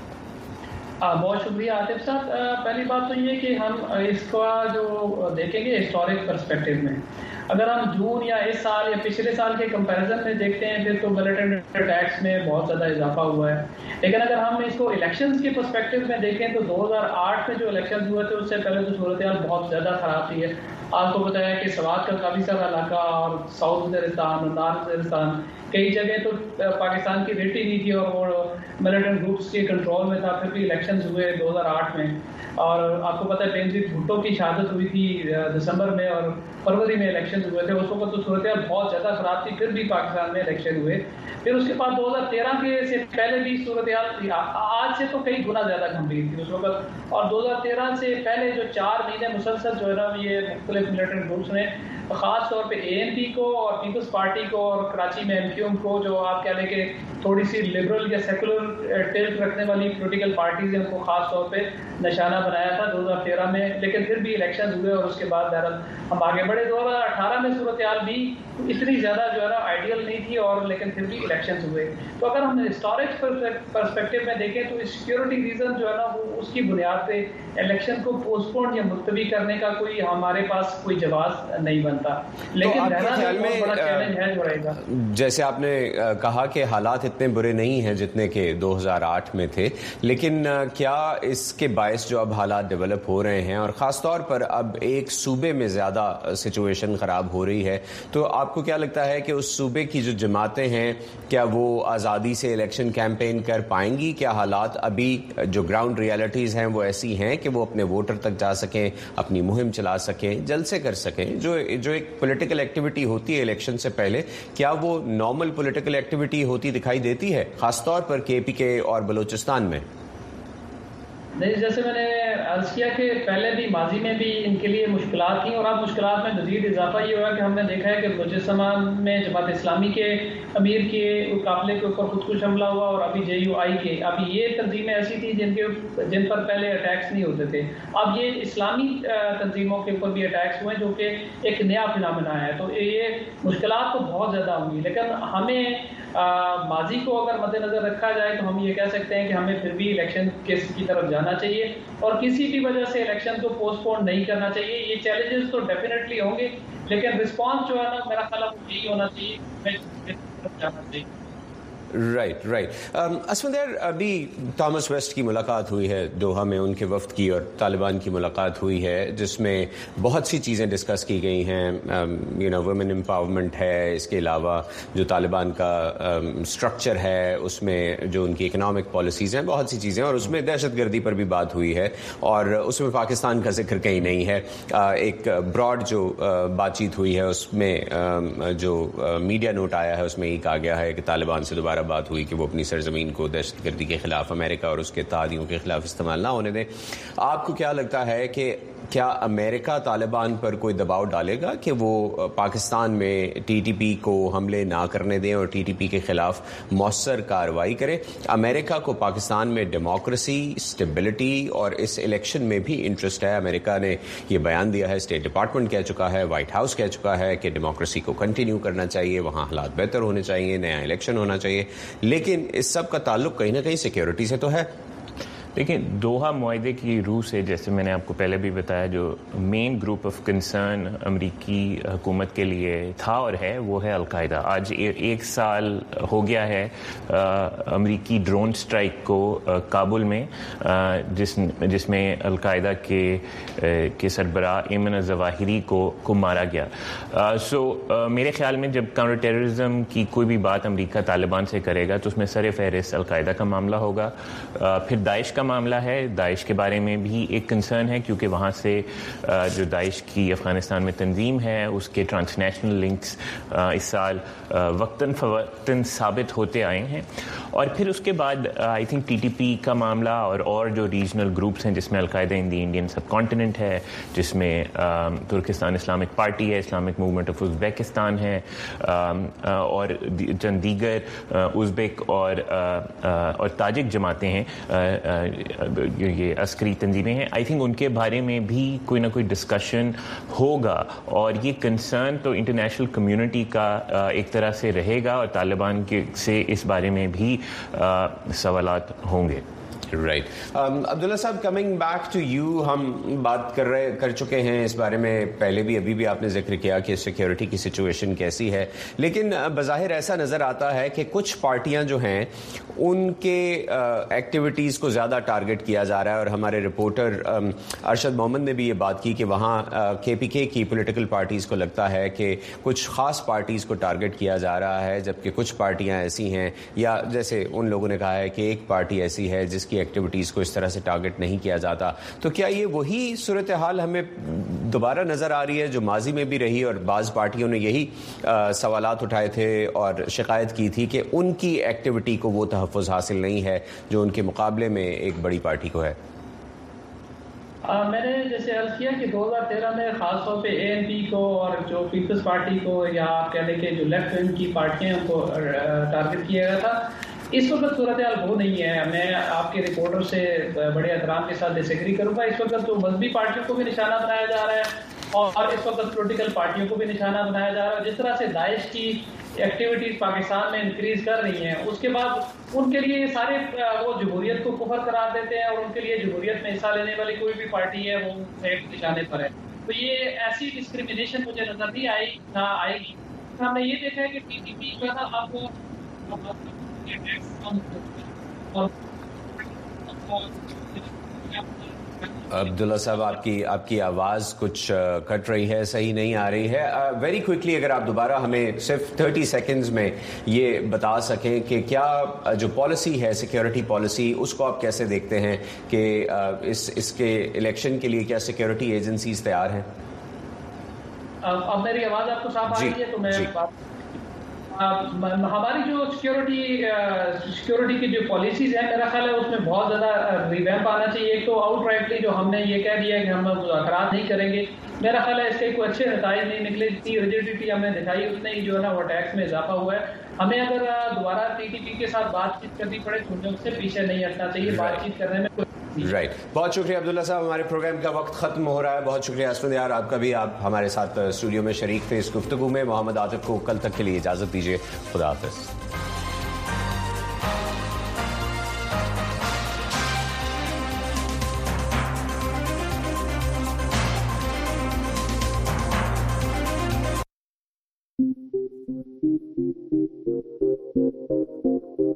بہت شکریہ عاطف صاحب. پہلی بات تو یہ کہ ہم اس کا جو دیکھیں گے ہسٹورک پرسپیکٹو میں, اگر ہم جون یا اس سال یا پچھلے سال کے کمپیریزن میں دیکھتے ہیں پھر تو ملیٹنٹ اٹیکس میں بہت زیادہ اضافہ ہوا ہے. لیکن اگر ہم اس کو الیکشنز کے پرسپیکٹو میں دیکھیں تو دو ہزار آٹھ میں جو الیکشن ہوئے تھے اس سے پہلے تو صورتحال بہت زیادہ خراب تھی ہے. آپ کو بتایا کہ سوات کا کافی سارا علاقہ اور ساؤتھ وزیرستان اور نارتھ وزیرستان کئی جگہ تو پاکستان کی ریٹی نہیں تھی اور وہ ملیٹنٹ گروپس کے کنٹرول میں تھا. پھر بھی الیکشنز ہوئے دو ہزار آٹھ میں, اور آپ کو پتہ ہے بینظیر بھٹو کی شہادت ہوئی تھی دسمبر میں اور فروری میں الیکشن ہوئے تھے. اس وقت تو صورتحال بہت زیادہ خراب تھی, پھر بھی پاکستان میں الیکشن ہوئے. پھر اس کے بعد دو ہزار تیرہ کے سے پہلے بھی صورتحال آج سے تو کئی گنا زیادہ گمبھیر تھی اس وقت. اور دو ہزار تیرہ سے پہلے جو چار مہینے مسلسل جو ہے نا یہ مختلف ملیٹنٹ گروپس نے خاص طور پہ اے این پی کو اور پیپلز پارٹی کو اور کراچی میں ایم کیو ایم کو, جو آپ کہہ لیں کہ تھوڑی سی لبرل یا سیکولر ٹلٹ رکھنے والی پولیٹیکل پارٹیز ہیں, ان کو خاص طور پہ نشانہ بنایا تھا دو ہزار تیرہ میں. لیکن پھر بھی الیکشن ہوئے اور اس کے بعد بہرحال ہم آگے بڑھے. دو ہزار اٹھارہ میں صورتحال بھی اتنی زیادہ جو ہے نا آئیڈیل نہیں تھی, اور لیکن پھر بھی الیکشنز ہوئے. تو اگر ہم ہسٹورک پرسپیکٹو میں دیکھیں تو سیکیورٹی ریزن جو ہے نا وہ اس کی بنیاد پہ الیکشن کو پوسٹ پون یا ملتوی کرنے کا کوئی ہمارے پاس کوئی جواز نہیں بنتا. لیکن بڑا چیلنج ہے جو رہے گا. جیسے آپ نے کہا کہ حالات اتنے برے نہیں ہیں جتنے کہ دو ہزار آٹھ میں تھے, لیکن کیا اس کے باعث جو اب حالات ڈیولپ ہو رہے ہیں اور خاص طور پر اب ایک صوبے میں زیادہ سچویشن خراب ہو رہی ہے, تو آپ کو کیا لگتا ہے کہ اس صوبے کی جو جماعتیں ہیں کیا وہ آزادی سے الیکشن کیمپین کر پائیں گی؟ کیا حالات ابھی جو گراؤنڈ ریالٹیز ہیں وہ ایسی ہیں کہ وہ اپنے ووٹر تک جا سکیں, اپنی مہم چلا سکیں, جلسے کر سکیں, جو جو ایک پولیٹیکل ایکٹیویٹی ہوتی ہے الیکشن سے پہلے, کیا وہ نارمل پولیٹیکل ایکٹیویٹی ہوتی دکھائی دیتی ہے خاص طور پر کے پی کے اور بلوچستان میں؟ نہیں, جیسے میں نے عرض کیا کہ پہلے بھی ماضی میں بھی ان کے لیے مشکلات تھیں, اور اب مشکلات میں مزید اضافہ یہ ہوا کہ ہم نے دیکھا ہے کہ بلوچستان میں جماعت اسلامی کے امیر کے قافلے کے اوپر خودکش حملہ ہوا, اور ابھی جے یو آئی کے, ابھی یہ تنظیمیں ایسی تھیں جن کے جن پر پہلے اٹیکس نہیں ہوتے تھے, اب یہ اسلامی تنظیموں کے اوپر بھی اٹیکس ہوئے جو کہ ایک نیا فنامنا ہے. تو یہ مشکلات تو بہت زیادہ ہوں گی, لیکن ہمیں ماضی کو اگر مد نظر رکھا جائے تو ہم یہ کہہ سکتے ہیں کہ ہمیں پھر بھی الیکشن کی طرف جانا چاہیے اور کسی بھی وجہ سے الیکشن کو پوسٹ پون نہیں کرنا چاہیے. یہ چیلنجز تو ڈیفینیٹلی ہوں گے, لیکن رسپانس جو ہے نا میرا خیال ہے یہی ہونا چاہیے, جانا چاہیے. राइट राइट असमत यार, अभी थॉमस वेस्ट की मुलाकात हुई है दोहा में, उनके वफ्द की और तालिबान की मुलाकात हुई है जिसमें बहुत सी चीज़ें डिस्कस की गई हैं, यू नो वुमेन एम्पावरमेंट है, इसके अलावा जो तालिबान का स्ट्रक्चर um, है उसमें जो उनकी इकनॉमिक पॉलिसीज़ हैं, बहुत सी चीज़ें, और उसमें दहशत गर्दी पर भी बात हुई है और उसमें पाकिस्तान का जिक्र कहीं नहीं है। uh, एक ब्रॉड जो uh, बातचीत हुई है उसमें uh, जो मीडिया uh, नोट आया है उसमें ये कहा गया है कि तालिबान से दोबारा बात हुई कि वो अपनी सरजमीन को दहशतगर्दी के खिलाफ अमेरिका और उसके इत्तेहादियों के खिलाफ इस्तेमाल ना होने दें। आपको क्या लगता है कि क्या अमेरिका तालिबान पर कोई दबाव डालेगा कि वो पाकिस्तान में टीटीपी को हमले ना करने दें और टीटीपी के खिलाफ मौसर कार्रवाई करें? अमेरिका को पाकिस्तान में डेमोक्रेसी, स्टेबिलिटी और इस इलेक्शन में भी इंटरेस्ट है। अमेरिका ने ये बयान दिया है, स्टेट डिपार्टमेंट कह चुका है, वाइट हाउस कह चुका है कि डेमोक्रेसी को कंटिन्यू करना चाहिए, वहाँ हालात बेहतर होने चाहिए, नया इलेक्शन होना चाहिए, लेकिन इस सब का ताल्लुक कहीं ना कहीं सिक्योरिटी से तो है। देखिए, दोहा मुआहदे की रूह से, जैसे मैंने आपको पहले भी बताया, जो मेन ग्रुप ऑफ कंसर्न अमरीकी हुकूमत के लिए था और है वो है अलकायदा। आज ए, एक साल हो गया है अमरीकी ड्रोन स्ट्राइक को आ, काबुल में, आ, जिस जिसमें अलकायदा के आ, के सरबराह एमन ज़वाहिरी को को मारा गया। आ, सो आ, मेरे ख्याल में जब काउंटर टेररिज्म की कोई भी बात अमरीका तालिबान से करेगा तो उसमें सर फहरिस्त अलकायदा का मामला होगा। आ, फिर दाइश का मामला है, दाइश के बारे में भी एक कंसर्न है क्योंकि वहाँ से जो दाइश की अफगानिस्तान में तंजीम है उसके ट्रांसनेशनल लिंक्स इस साल वक्तन फवक्तन साबित होते आए हैं। और फिर उसके बाद आई थिंक टीटीपी का मामला और और जो रीजनल ग्रुप्स हैं जिसमें al Qaeda in the Indian subcontinent है, जिसमें तुर्किस्तान इस्लामिक पार्टी है, इस्लामिक मूवमेंट ऑफ उज़्बेकिस्तान है और चंद दीगर उज़्बेक और और ताजिक जमातें हैं, ये अस्करी तंजीमें हैं। आई थिंक उनके बारे में भी कोई ना कोई डिस्कशन होगा और ये कंसर्न तो इंटरनेशनल कम्युनिटी का एक तरह से रहेगा और तालिबान के से इस बारे में भी सवालात होंगे। राइट अब्दुल्ला साहब, कमिंग बैक टू यू, हम बात कर रहे कर चुके हैं इस बारे में पहले भी, अभी भी आपने जिक्र किया कि सिक्योरिटी की सिचुएशन कैसी है, लेकिन बज़ाहिर ऐसा नज़र आता है कि कुछ पार्टियां जो हैं उनके एक्टिविटीज़ को ज़्यादा टारगेट किया जा रहा है। और हमारे रिपोर्टर अरशद मोहम्मद ने भी ये बात की कि वहाँ के पी के की पॉलिटिकल पार्टीज़ को लगता है कि कुछ ख़ास पार्टीज़ को टारगेट किया जा रहा है, जबकि कुछ पार्टियाँ ऐसी हैं, या जैसे उन लोगों ने कहा है कि एक पार्टी ऐसी है जिसकी एक्टिविटीज़ को इस तरह से टारगेट नहीं किया जाता। तो क्या ये वही सूरत हाल हमें दोबारा नज़र आ रही है जो माजी में भी रही और बाज़ पार्टियों ने यही सवालात उठाए थे और शिकायत की थी कि उनकी एक्टिविटी को वो तहफ़्फ़ुज़ हासिल नहीं है जो उनके मुकाबले में एक बड़ी पार्टी को है? आ, मैंने जैसे अर्ज किया कि दो हज़ार तेरह में ख़ास तौर पे ए एन पी को और जो पीपल्स पार्टी को, या आप कह लें कि जो लेफ्ट विंग की पार्टियां को टारगेट किया गया था। इस वक्त सूरत हाल वो नहीं है। मैं आपके रिपोर्टर से बड़े एहतराम के साथ डिसएग्री करूंगा। इस वक्त तो मजहबी पार्टियों को भी निशाना बनाया जा रहा है और इस वक्त पॉलिटिकल पार्टियों को भी निशाना बनाया जा रहा है। जिस तरह से दाइश की एक्टिविटीज पाकिस्तान में इंक्रीज कर रही हैं, उसके बाद उनके लिए सारे वो जमहूरियत को कुफर करार देते हैं और उनके लिए जमहूरियत में हिस्सा लेने वाली कोई भी पार्टी है वो एक निशाने पर है। तो ये ऐसी डिस्क्रिमिनेशन मुझे नजर नहीं आई ना आएगी। हमने ये देखा है कि टीटीपी जो है अब अब्दुल्ला साहब, आपकी आपकी आवाज़ कुछ कट रही है, सही नहीं आ रही है। वेरी क्विकली अगर आप दोबारा हमें सिर्फ थर्टी सेकेंड्स में ये बता सकें कि क्या जो पॉलिसी है, सिक्योरिटी पॉलिसी, उसको आप कैसे देखते हैं कि इस इसके इलेक्शन के लिए क्या सिक्योरिटी एजेंसीज तैयार हैं? अब मेरी आवाज़ आपको साफ आ रही है? तो मैं हमारी जो सिक्योरिटी सिक्योरिटी की जो पॉलिसीज है, मेरा ख्याल है उसमें बहुत ज़्यादा रिवैम्प आना चाहिए। एक तो आउटराइटली जो हमने ये कह दिया है कि हम मुज़ाकरात नहीं करेंगे, मेरा ख्याल है इसके कोई अच्छे नताइज नहीं निकले। जितनी रिजिडिटी हमने दिखाई उतने ही जो है ना वो टैक्स में इजाफा हुआ है। हमें अगर दोबारा टीटीपी के साथ बातचीत करनी पड़े तो मुझे उससे पीछे नहीं हटना चाहिए। बातचीत करने में राइट right. बहुत शुक्रिया अब्दुल्ला साहब, हमारे प्रोग्राम का वक्त खत्म हो रहा है। बहुत शुक्रिया असमत यार आपका भी, आप हमारे साथ स्टूडियो में शरीक थे इस गुफ्तगू में। मोहम्मद आतिफ को कल तक के लिए इजाजत दीजिए। खुदा हाफिज। Thank you.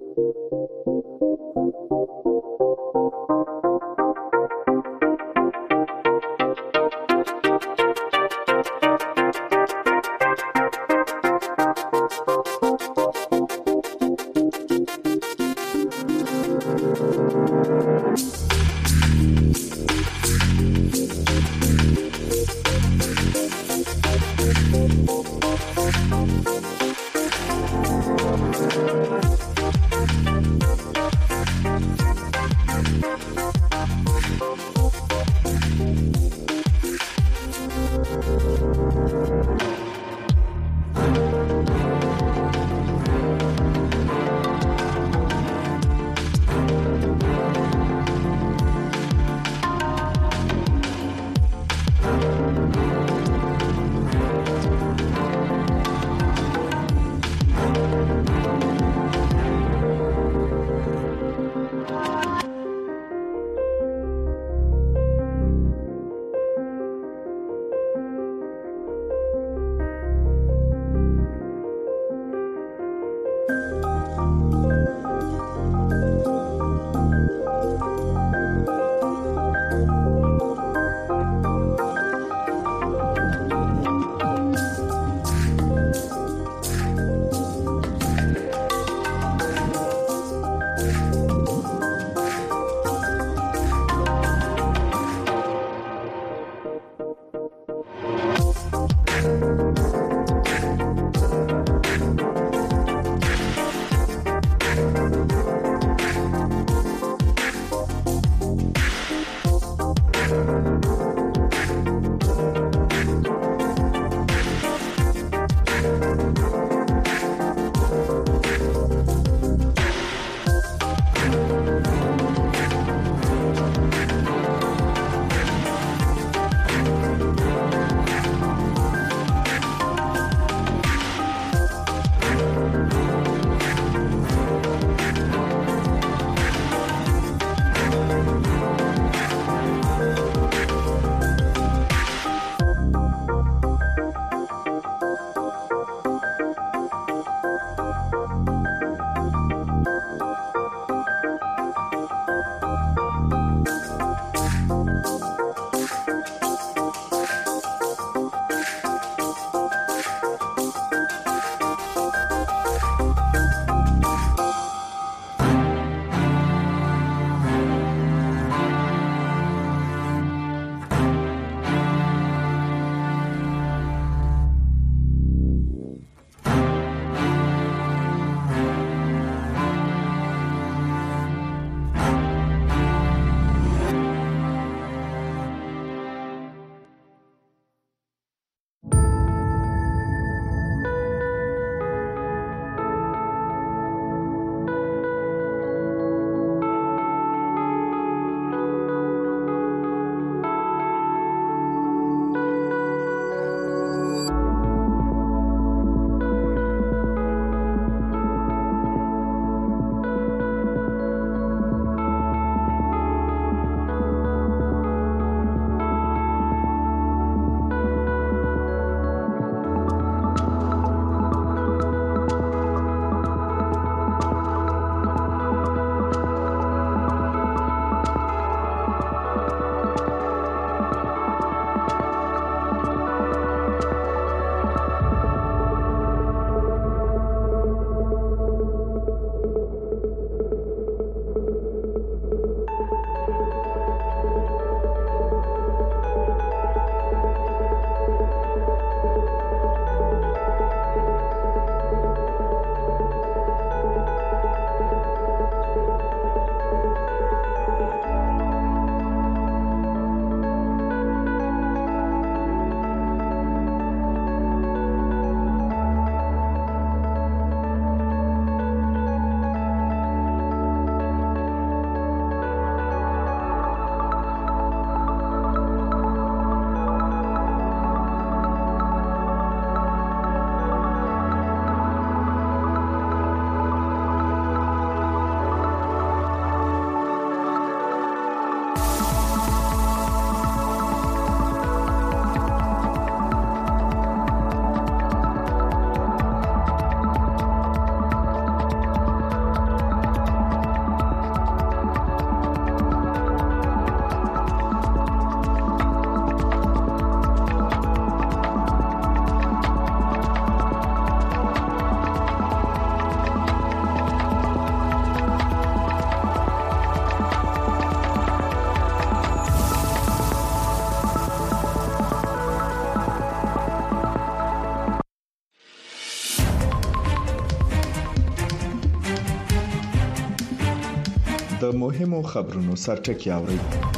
د مهمو خبرونو سرټکی اوري.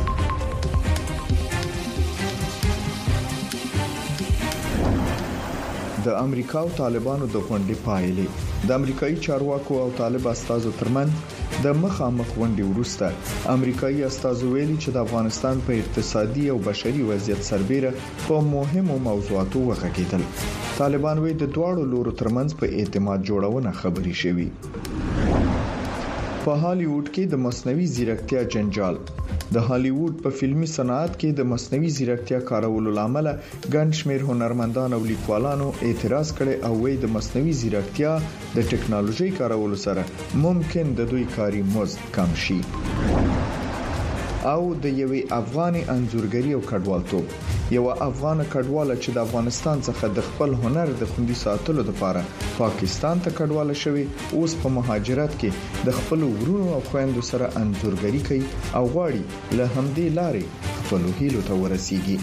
د امریکا او طالبانو د غونډې پایلې. د امریکایي چارواکو او طالب استازو ترمنځ د مخامخ غونډې وروسته امریکایي استازو ویلي چې د افغانستان په اقتصادي او بشري وضعیت سربېره په مهمو موضوعاتو وغږیدل. طالبان وایي د دواړو لورو ترمنځ په اعتماد جوړونه خبري شوي. په هالیوډ کې د مصنوعي ځیرکتیا جنجال. د هالیوډ په فلمي صنعت کې د مصنوعي ځیرکتیا کارولو لامل ګڼ شمېر هنرمندان او لیکوالانو اعتراض کړي او وایي د مصنوعي ځیرکتیا د ټکنالوژي کارولو سره ممکن د دوی کاري مزد کم شي. او د یوې افغاني انځورګری او کډوالتوب. یو افغان کډواله چې د افغانستان څخه د خپل هنر د خوندي ساتلو لپاره پاکستان ته کډواله شوی، اوس په مهاجرت کې د خپل ورونو او خويندو سره انځورګری کوي او غواړي له همدې لارې خپل هیلو ته ورسیږي.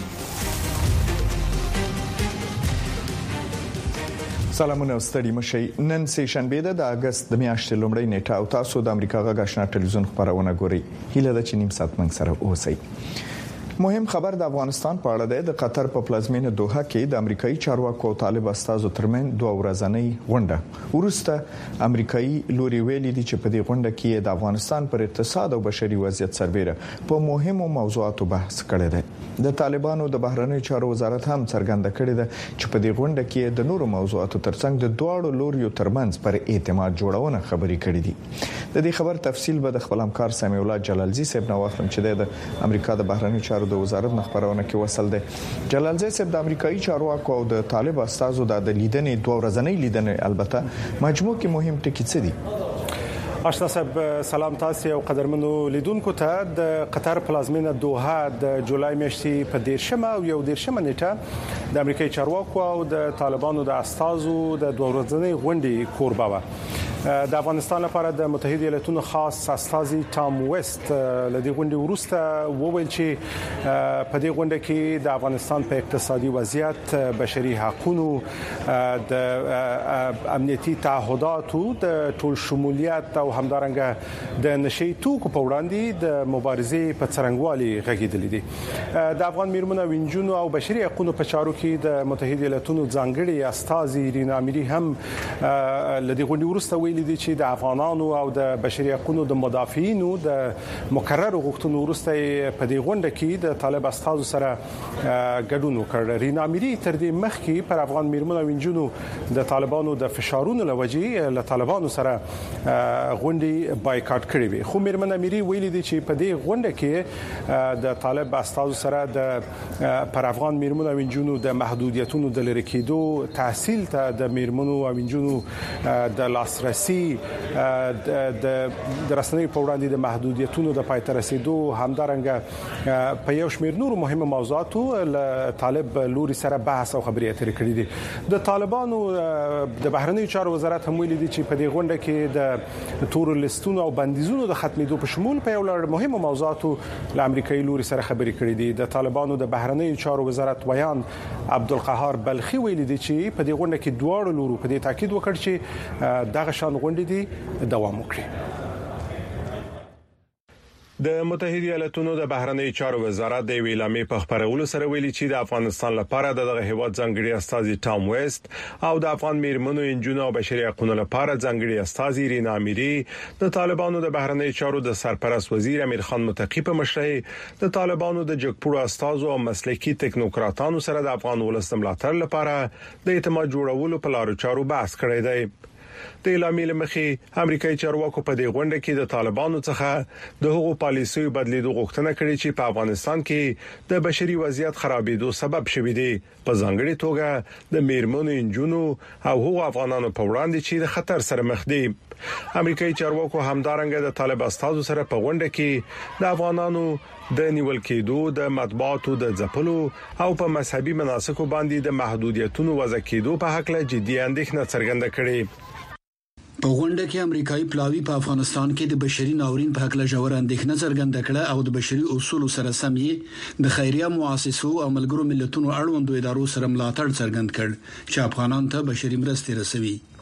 سلامونه ستړي مشي. نن سه شنبه د اگست د میاشتې لومړۍ نیټه او تاسو د امریکا غږ آشنا ټلویزیون خبرونه ګورئ. هیله ده چې نیم ساعت موږ سره اوسئ. مهم خبر د افغانستان په اړه دی. د قطر په پلازمینه دوحه کې د امریکایي چارواکو او طالب استازو ترمنځ دوه ورځنۍ غونډه ورسته امریکایي لوري ویلي دي چې په دې غونډه کې د افغانستان پر اقتصاد او بشري وضعیت سربېره په مهمو موضوعاتو بحث کړی دی. د طالبانو د بهرنیو چارو وزارت هم څرګنده کړې ده چې په دې غونډه کې د نورو موضوعاتو ترڅنګ د دواړو لوريو ترمنځ پر اعتماد جوړونه خبري کړې دي. د دې خبر تفصیل به د خپل همکار سامي الله جلالزی صاحب نو واخلم چې د امریکا د بهرنیو چارو د وزارت مخبرونه کې وصل دي. جلالزی صاحب د امریکایي چارواکو او د طالب استازو د لیدنې دوه ورځنۍ لیدنې البته مجموع کې مهم ټکي څه دي؟ آشنا صاحب سلام تاسو او قدرمنو لیدونکو ته. د قطر پلازمینه دوحه د جولای میاشتې په دیرشمه او یو دیرشمه نیټه د امریکایي چارواکو او د طالبانو د استازو د دوه ورځنۍ غونډې کوربه و. د افغانستان لپاره د متحده ایالاتونو خاص استازي ټام ویست لدی غونډې وروسته وویل چې په دې غونډه کې د افغانستان په اقتصادي وضعیت، بشري حقوقو، د امنیتي تعهداتو د ټول شمولیت او همدارنګه د نشي توکو په وړاندې د مبارزې په څرنګوالي غږیدل دي. د افغان میرمنو وینجونو او بشري حقوقو په چارو کې د متحده ایالاتونو ځانګړي استازي رینا اميري هم لدی غونډې وروسته لیدي چې د افغانانو او د بشري حقوقو د مدافعینو د مکرر غوښتنو وروسته په دې غونډه کې د طالب استازو سره ګډون وکړ. رینا اميري تر دې مخکې پر افغان میرمنو وینجونو د طالبانو د فشارونو لوجې له طالبانو سره غونډې بایکاټ کړې وي. خو میرمن اميري ویلي دي چې په دې غونډه کې د طالب استازو سره د پر افغان میرمنو وینجونو د محدودیتونو د لری کېدو، تحصیل ته د میرمنو وینجونو د لاسرسي، د رسنۍ په وړاندې د محدودیتونو د پای ته رسیدو، همدارنګه په یو شمېر نورو مهمه موضوعاتو له طالب لوري سره بحث او خبرې اترې کړې دي. د طالبانو د بهرنیو چارو وزارت هم ویلي دي چې په دې غونډه کې د تور لیستونو او بندیزونو د ختمېدو په شمول په یو لړ مهمه موضوعاتو له امریکایي لوري سره خبرې کړې دي. د طالبانو د بهرنیو چارو وزارت ویان عبدالقهار بلخي ویلي دي چې په دې غونډه کې دواړو لورو په دې تاکید وکړ چې دغه شان غونډې دي دوام وکړي. د متحده ایالاتونو د بهرنیو چارو وزارت د ویلامې په خبرولو سره ویلي چې د افغانستان لپاره دغه هیواد ځانګړي استازي ټام ویست او د افغان میرمنو انجونو او بشري حقوقو لپاره ځانګړي استازي رینا اميري د طالبانو د بهرنیو چارو د سرپرست وزیر امیر خان متقی په مشرۍ د طالبانو د جګپوړو استازو او مسلکي ټکنوکراتانو سره د افغان ولس ملاتړ لپاره د اعتماد جوړولو په لارو چارو بحث کړی دی. د اعلامیې لمخې امریکایي چارواکو په دې غونډه کې د طالبانو څخه د حقوقو پالیسیو بدلیدو غوښتنه کړې چې په افغانستان کې د بشري وضعیت خرابېدو سبب شوې دي، په ځانګړي توګه د میرمنو انجونو او هغو افغانانو په وړاندې چې د خطر سره مخ دي. امریکایي چارواکو همدارنګه د طالب استازو سره په غونډه کې د افغانانو د نیول کېدو، د مطبوعاتو د ځپلو او په مذهبي مناسکو باندې د محدودیتونو وضع کېدو په حق له جدي اندېښنه څرګنده کړې. په غونډه کې امریکایي پلاوی په افغانستان کې د بشري ناورین په حق له ژور اندېښنه څرګنده کړه او د بشري اصولو سره سم یې د خیریه مؤسسو او ملګرو ملتونو اړوندو ادارو سره ملاتړ څرګند کړ چې افغانانو ته بشري مرستې رسوي.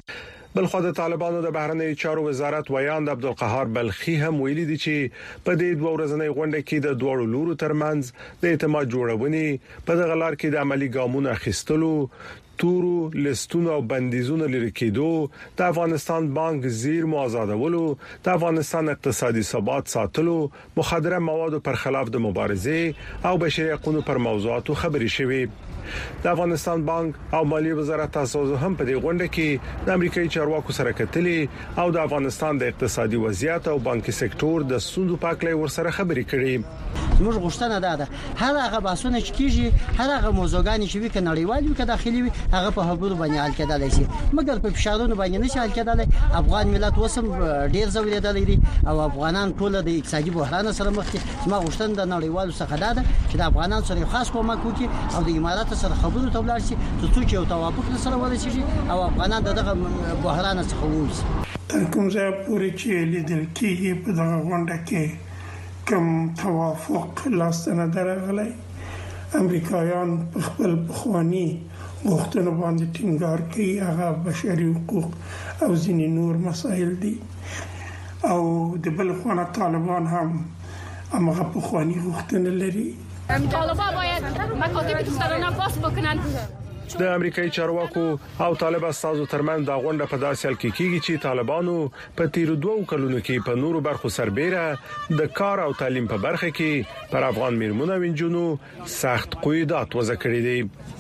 بلخو د طالبانو د بهرنی چارو وزارت ویاند عبدالقهار بلخي هم ویلي دي چې په دې دوه ورځنۍ غونډه کې د دوه لورو ترمنځ د اعتماد جوړونې په دغه لار کې د عملی ګامونو اخیستلو تورو لیستونو او بندیزونو لري کېدو د افغانستان بانک زیر آزادولو د افغانستان اقتصادي ثبات ساتلو مخدره موادو پر خلاف د مبارزې او بشري حقوقو پر موضوعاتو خبري شوي د افغانستان بانک او مالیه وزارت تاسو هم په دې غونډه کې د امریکایي چارواکو سره کتلې او د افغانستان د اقتصادي وضعیت او بانکي سکتور د ستونزو په اړه ورسره خبري کړې موږ غوښتنه ده هر هغه باسونه چې کیږي هر هغه موضوعګانی چې وي کنړیوال وي که داخلي وي هغه په خبرو باندې حل کېدای شي مګر په فشارونو باندې نشي حل کېدای افغان ملت وسم ډیر زولیدل دي او افغانان ټول د اقتصادي بحران سره مخ دي ما غوښتنه د نړیوالو څخه ده چې د افغانان سره خاص کومک وکړي او د امارات سره خبرو ته ولاړ شي ترڅو چې یو توافق سره ورسیږي او افغانان دغه بحران څخه ووځي تر کوم ځای پورې چې لیدل کېږي په دغه غونډه کې کوم توافق لاسته درغلی امریکایان په خپل بخوانی غوښتنو باندې ټینګار کوي هغه بشري حقوق او ځینې نور مسایل دي او د بل خوا طالبان هم هغه بخوانی غوښتنه لري طالبان باید مکاتب دخترانه باز بکنن د امریکایي چارواکو او طالب استازو ترمن د غونډه په داسې حال کې کیږي چې طالبانو په تیر دوه کلونو کې په نورو برخو سربېره د کار او تعلیم په برخه کې پر افغان میرمنو او انجونو سخت قیودات وضع کړی دي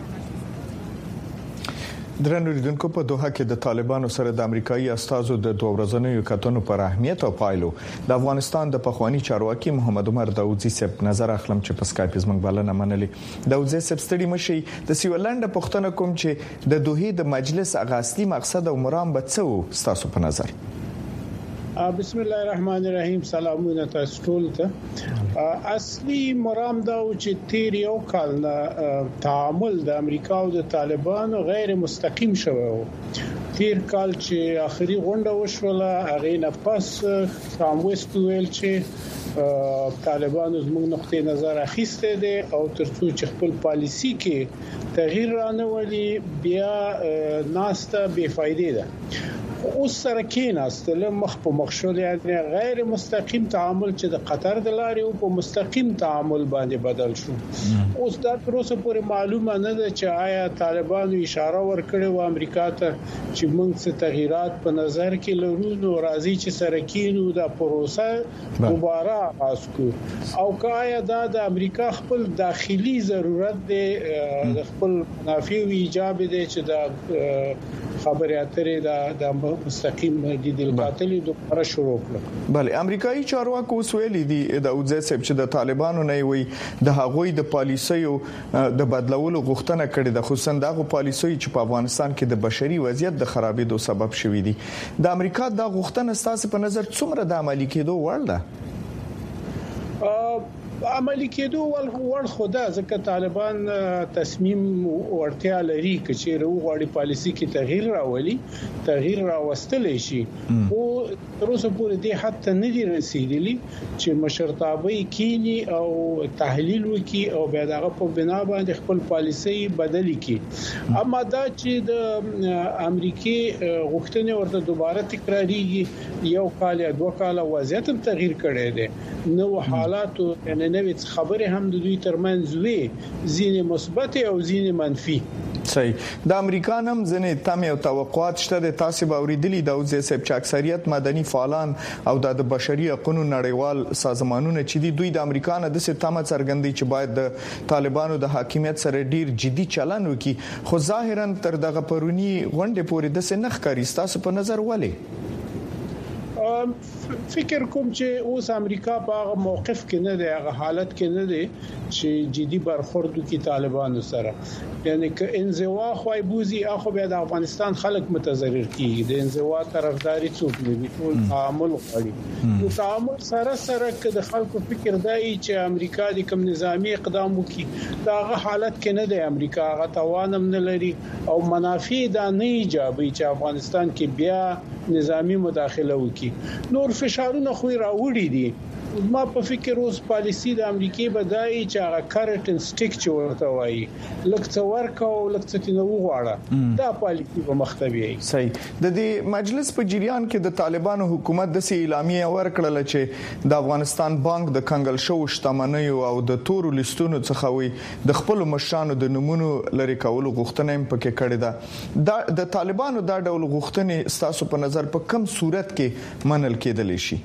درنو لیدونکو په دوحه کې د طالبانو سره د امریکایي استازو د دوه ورځنیو کتنو پر اهمیت او پایلو د افغانستان د پخوانی چارواکي محمد عمر داوودزی صاحب نظر اخلم چې په سکایپ زمنګ بلنه منلې داوودزی صاحب ستړي مشي د سیولند پښتنه کوم چې د دوحه د مجلس اغاثلی مقصد او مرام به څه ستاسو په نظر بسم الله الرحمن الرحیم سلامونه تاسو ټول ته اصلي مرام دا چې تیر یو کال تعامل د امریکا او د طالبانو غیر مستقیم شوی و تیر کال چې اخري غونډه وشوله هغه نه پس سام ویست ویل چې طالبانو زموږ نقطه نظر اخیسته دي او ترڅو چې خپل پالیسی کې تغییر رانولي بیا ناسته بے فائدې ده اوس سره کېناستل مخ په مخشول یعنی غیر مستقیم تعامل چې د قطر د لارې او په مستقیم تعامل باندې بدل شو اوس دا تر اوسه پورې معلومه نه ده چې آیا طالبانو اشاره ورکړې و امریکا ته چې موږ څه تغیرات په نظر کې لرو نو راځي چې سره کېنو دا پروسه دوباره آغاز کړو او کایا دا د امریکا خپل داخلي ضرورت دی خپل منافع او ایجاب دی چې دا خبرې اترې د مستقیم لیدل قاتلی دوباره شروع کړ بله امریکایي چارواکو ویلي دي د اوځه سب چې د طالبانو نه وي د هغوی د پالیسیو د بدلولو غوښتنه کړې ده خصوصا دغه پالیسي چې په افغانستان کې د بشري وضعیت د خرابېدو سبب شوې دي د امریکا د غوښتنه ستاسو په نظر څومره د عملي کېدو وړ ده عملی کېدو ول ور خدا ځکه طالبان تصمیم ورتیا لري چې وروغړي پالیسی کې تغییر راولي تغییر راوستل شي او تر اوسه پورې دې حتی نه دي رسیدلی چې مشرتابه کینی او تحلیل وکي او بیا دغه په بنا باندې خپل پالیسی بدلی کی اما دا چې د امریکای غوښتنې ورته دوباره تکراریږي یو کال یا دوه کال وضعیت تغییر کړي دي نو حالات یعنی نوې خبره هم د دوی ترمنځ وي ځینې مثبت او ځینې منفي صحیح د امریکا هم ځنې تم او توقعات شته د تاسو باوریدلی د اوځه سب چې اکثریت مدني فعالان او د بشري حقوقو نړیوال سازمانونه چې دوی د امریکا نه د ستامه څرګندي چې باید د طالبانو د حاکمیت سره ډیر جدي چلن وکړي خو ظاهرا تر دغه پرونی غونډه پورې د سنخ کاری تاسو په نظر ولې فکر کوم چې اوس امریکا په هغه موقف کې نه دی هغه حالت کې نه دی چې جدي برخورد کوي طالبانو سره یعنی ک انزوا خوای بوزي اخو بیا د افغانستان خلک متضرر کیږي د انزوا طرفداري څوک نه وي ټول تعامل غواړي نو تعامل سره سره ک د خلکو فکر دی چې امریکا د کوم نظامی اقدام وکړي دا هغه حالت کې نه دی امریکا هغه توانم نه لري او منافع دا نه ایجابي چې افغانستان کې بیا نظامی مداخله وکړي نور فشارونه خو راوړي دي ما په فکر اوس پالیسی د امریکای بدایي چې هغه کارټ ان سټیک چې ورته وایي لکه ورکو لکه تنو غواړه دا پالیسی په مختبي صحیح د دې مجلس په جریان کې د طالبانو حکومت د سی اعلامیه ورکړل چې د افغانستان بانک د کنګل شو شتمنۍ او د تورو لیستونو څخه وي د خپل مشرانو د نمونو لری کولو غوښتنه هم پکې کړې ده د طالبانو دا ډول غوښتنې ستاسو په نظر په کوم صورت کې منل کېدلی شي؟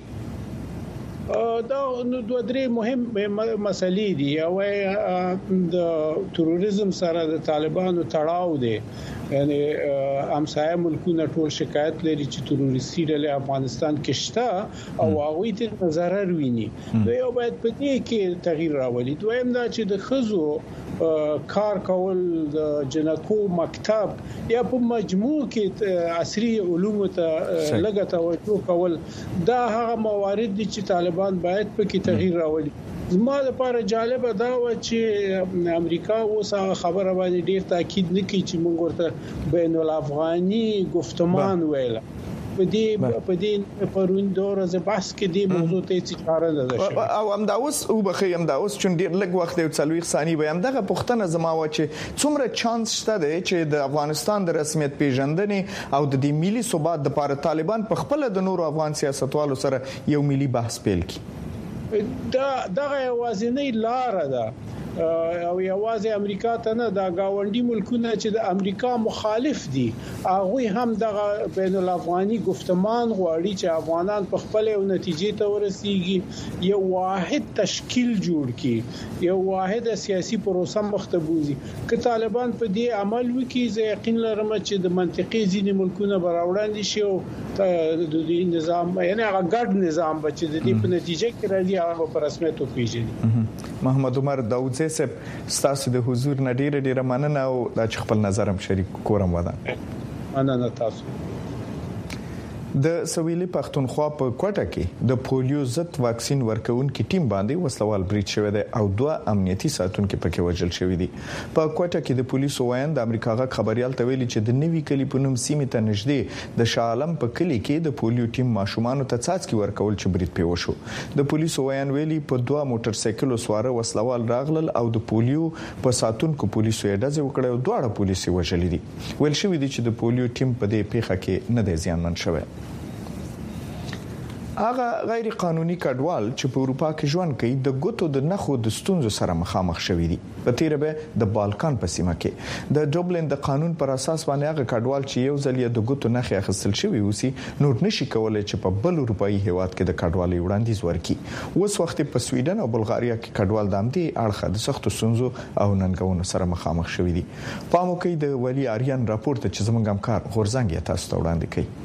دا نو دوه درې مهم مسلې دي او د تروریزم سره د طالبانو تړاو دی یعنی همسایه ملکونه ټول شکایت لري چې تروریستي ډلې افغانستان کې شته او هغه ته ضرر ویني نو یو باید په دې کې تغییر راولي دویم دا چې د خزو کار کول د جنکو مکتب یا په مجموع کې عصري علوم ته لږه توجه کول دا هغه موارد دي چې طالبان باید په کې تغییر راولي زما لپاره جالب دا و چې امریکا اوس خبره باندې ډیر تاکید نکړي چې موږ ورته بین الافغاني گفتمان ویل په دې په دې پرون دور از بحث کې دې موضوع ته چې کار نه ده او هم دا اوس او بخې هم دا اوس چې ډیر لږ وخت یو څلويخ ثانیه به هم دغه پښتنه زما و چې څومره چانس شته دی چې د افغانستان د رسمیت پیژندنې او د دې ملي ثبات د لپاره طالبان په خپل د نورو افغان سیاستوالو سره یو ملي بحث پیل کړي دا دغه وازنۍ لار ده او یوازې امریکا ته نه دا گاونډي ملکونه چې د امریکا مخالف دي هغه هم دغه بین الافغاني گفتمان غواړي چې افغانان په خپل یو نتیجې ته ورسیږي یو واحد تشکیل جوړ کړي یو واحد سیاسي پروسه مختبوزي که طالبان په دې عمل وکړي زه یقین لرم چې د منطقي ځینې ملکونه براوړاندې شي او د دې نظام یعنی هغه ګډ نظام بچي د دې په نتیجه کې راځي هغه په رسمیت وپیژني محمد عمر داوود سب ستاسو د حضور نه ډیره ډیره مننه او د خپل نظر هم شریک کورم ودان مننه تاسو د سویلي پښتونخوا په کوټه کې د پولیو ضد واکسین ورکونکو ټیم باندې وسلوال بریټ شوی دی او دوه امنیتي ساتونکو پکې وژل شوی دي په کوټه کې د پولیسو وایي د امریکا غا خبريال ته ویلي چې د نوي کلی په نوم سیمه ته نږدې د شالم په کلی کې د پولیو ټیم ماشومان ته څاڅکي ورکول چې بریټ پیو شو د پولیسو وایي ویلي په دوه موټر سایکل سواره وسلوال راغلل او د پولیو په ساتونکو پولیسو یې ډزې وکړې او دواړه پولیسو وژل دي ویل شوی دی چې د پولیو ټیم په دې پیښه کې نه دی ځانمن شوی هغه غیر قانوني کډوال چې په اروپا کې ژوند کوي د ګوتو د نخو د ستونزو سره مخامخ شوي دي په تیر به د بالکان په سیمه کې د ډبلن د قانون پر اساس باندې هغه کډوال چې یو ځل یې د ګوتو نخي اخیستل شوی وسی نور نشي کولای چې په بل اروپאי هیواد کې د کډوالۍ وړاندیز ورکړي اوس وخت په سویډن او بلغاریا کې کډوال د امتي اړخه د سختو ستونزو او ننګونو سره مخامخ شوي دي پامو کوي د ولی آریان راپورټ چې زمونږ همکار غورزنګ تاسو ته وړاندې کوي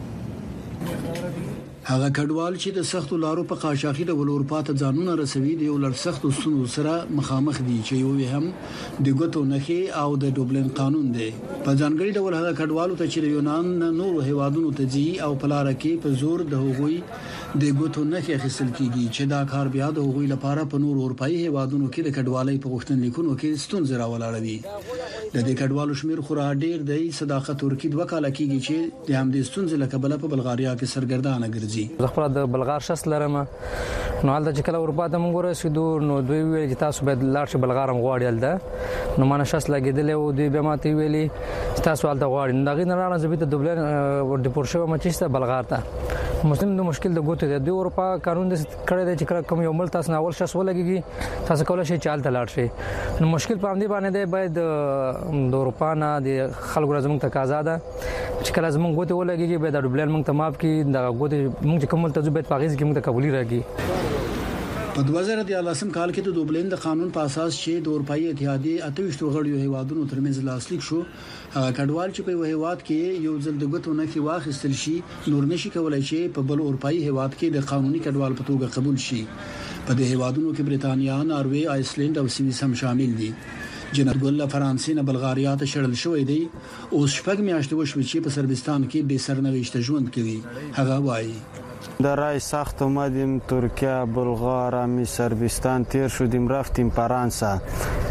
هغه کډوال چې د سختو لارو په قاچاقي د اروپا ته ځانونه رسوي د یو لړ سختو ستونزو سره مخامخ دي چې یو هم د ګوتو نخي او د ډوبلن قانون دی په ځانګړي ډول هغه کډوالو ته چې یونان نور هیوادونو ته ځي او په لار کې په زور د هغوی د ګوتو نخي اخیستل کیږي چې دا کار بیا د هغوی لپاره په نور اروپאי هیوادونو کې د کډوالۍ په غوښتنلیکونو کې ستونزې راولاړوي د دې کډوالو شمیر خورا ډیر دی صداقت ورکی دوه کال کېږي چې د همدې ستونزې لکه بل په بلغاریا کې سرګردانه ګرځي زه خپل د بلغار شخص لرم نو حالت چې کله اروپا ته موږ ورسېدو نو دوی ویل چې تاسو باید لاړ شئ بلغارم غواړي ده نو مانه شخص لګیدل او دوی به ماته ویلي تاسو حالت غواړي دا غي نه راځي زه به دبلن ډیپورټ شوم چې بلغار ته مسلم د مشکل د ګوتو د اروپا قانون د کړه د چې کوم یو مل تاسو ناول شخص ولګي تاسو کولای شئ چالت لاړ شئ نو مشکل په دې باندې دی باید د اروپا نه د خلکو زموږ تقاضا ده چې کله زموږ ګوتو ولګي به د ډبلن موږ ته ماف کی د ګوتو موږ کوم تجربه په غیز کې موږ ته قبولي راګي په دوه زره دیارلسم کال کې د دوبلین د قانون په اساس چې د اروپאי اتحادیه اتويشتو غړیو هیوادونو ترمنځ لاسلیک شو کډوال چې په هیواد کې یو ځل د ګوتو نه کې واخیستل شي نور نشي کولای چې په بل اروپאי هیواد کې د قانوني کډوال په توګه قبول شي په دې هیوادونو کې برېټانیا، ناروې، آیسلند او سویس هم شامل دي جنت ګل فرانسې نه بلغاریا ته شړل شوې دی او شپږ میاشتې وشوي چې په سربستان کې به سرنوشت ژوند کوي هغه وایي در راه سخت اومدیم ترکیه، بلغارا، می سربستان تیر شدیم رفتیم فرانسه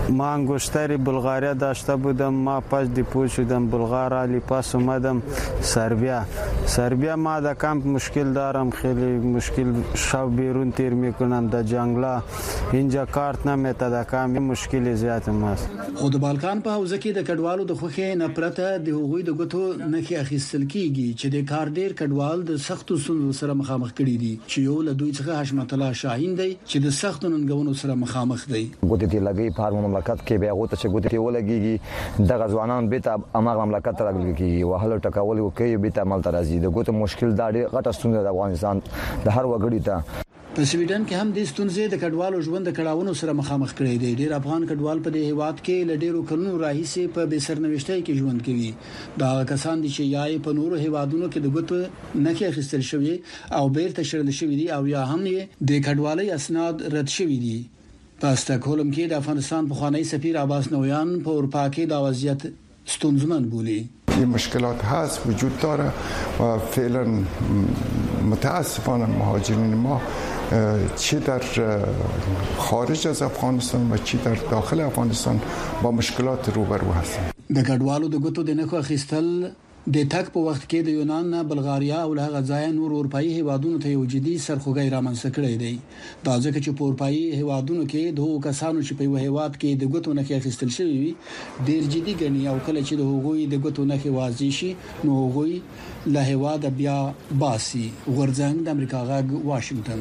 ما انگشتری بلغاریا داشته بودم. ما پس دیپو شدم بلغار، علی پس اومدم سربیا. سربیا ما در کمپ مشکل دارم، خیلی مشکل، شب بیرون تیر میکنم در جنگلا، اینجا کارت نمیته، در کمپ مشکل زیات ماست. خو د بالکان په حوزه کې د کډوالو د خوخې نه پرته د هغوی د ګوتو نخې اخیستل کیږي چې د کار ډیر کډوال د سختو ستونزو سره مخامخ کړي دي، چې یو له دوی څخه حشمت الله شاهین دی چې د سختو ننګونو سره مخامخ دی. ګوتې تی لګي په مملکت کې به غوته چې ګوتې ولګيږي د غزوانان به ته امغه مملکت راغلي کیږي، وهله ټکول کوي به ته عمل ترازی د ګوتې مشکل دا ډیر غټه ستونزه د افغانستان د هر وګړي ته. په سویډن کې هم د ستونزې د کډوالو ژوند د کړهونو سره مخامخ کړي دي. ډیر افغان کډوال په دې هیواد کې ل ډیرو کلونو راهیسې په بې سرنوشتۍ کې ژوند کوي. دا کسان دي چې یا په نورو هیوادونو کې د ګوتو نخې اخیستل شوی او بیرته شړل شوی دي او یا هم یې د کډوالۍ اسناد رد شوی دي. په سټاکهولم کې د افغانستان پخوانی سفیر عباس نویان په اروپا کې دا وضعیت ستونزمن بولي. این مشکلات هست، وجود داره و فعلا متاسفانه مهاجرین ما چی در خارج از افغانستان و چی در داخل افغانستان با مشکلات روبرو هستند. د کډوالو د ګوتو د نخو اخیستل د تک په وخت کې د یونان نه بلغاریا او له غځای نور اروپאי هیوادونو ته یو جدي سرخوږی رامنځته کړی دی. دا ځکه چې په اروپאי هیوادونو کې دوه کسانو چې په یو هیواد کې د ګوتو نخې اخیستل شوی وي ډیر جدي ګڼي او کله چې د هغوی د ګوتو نخې واضح شي نو هغوی له هیواد بیا باسي. غورځنګ د امریکا غږ واشنگټن.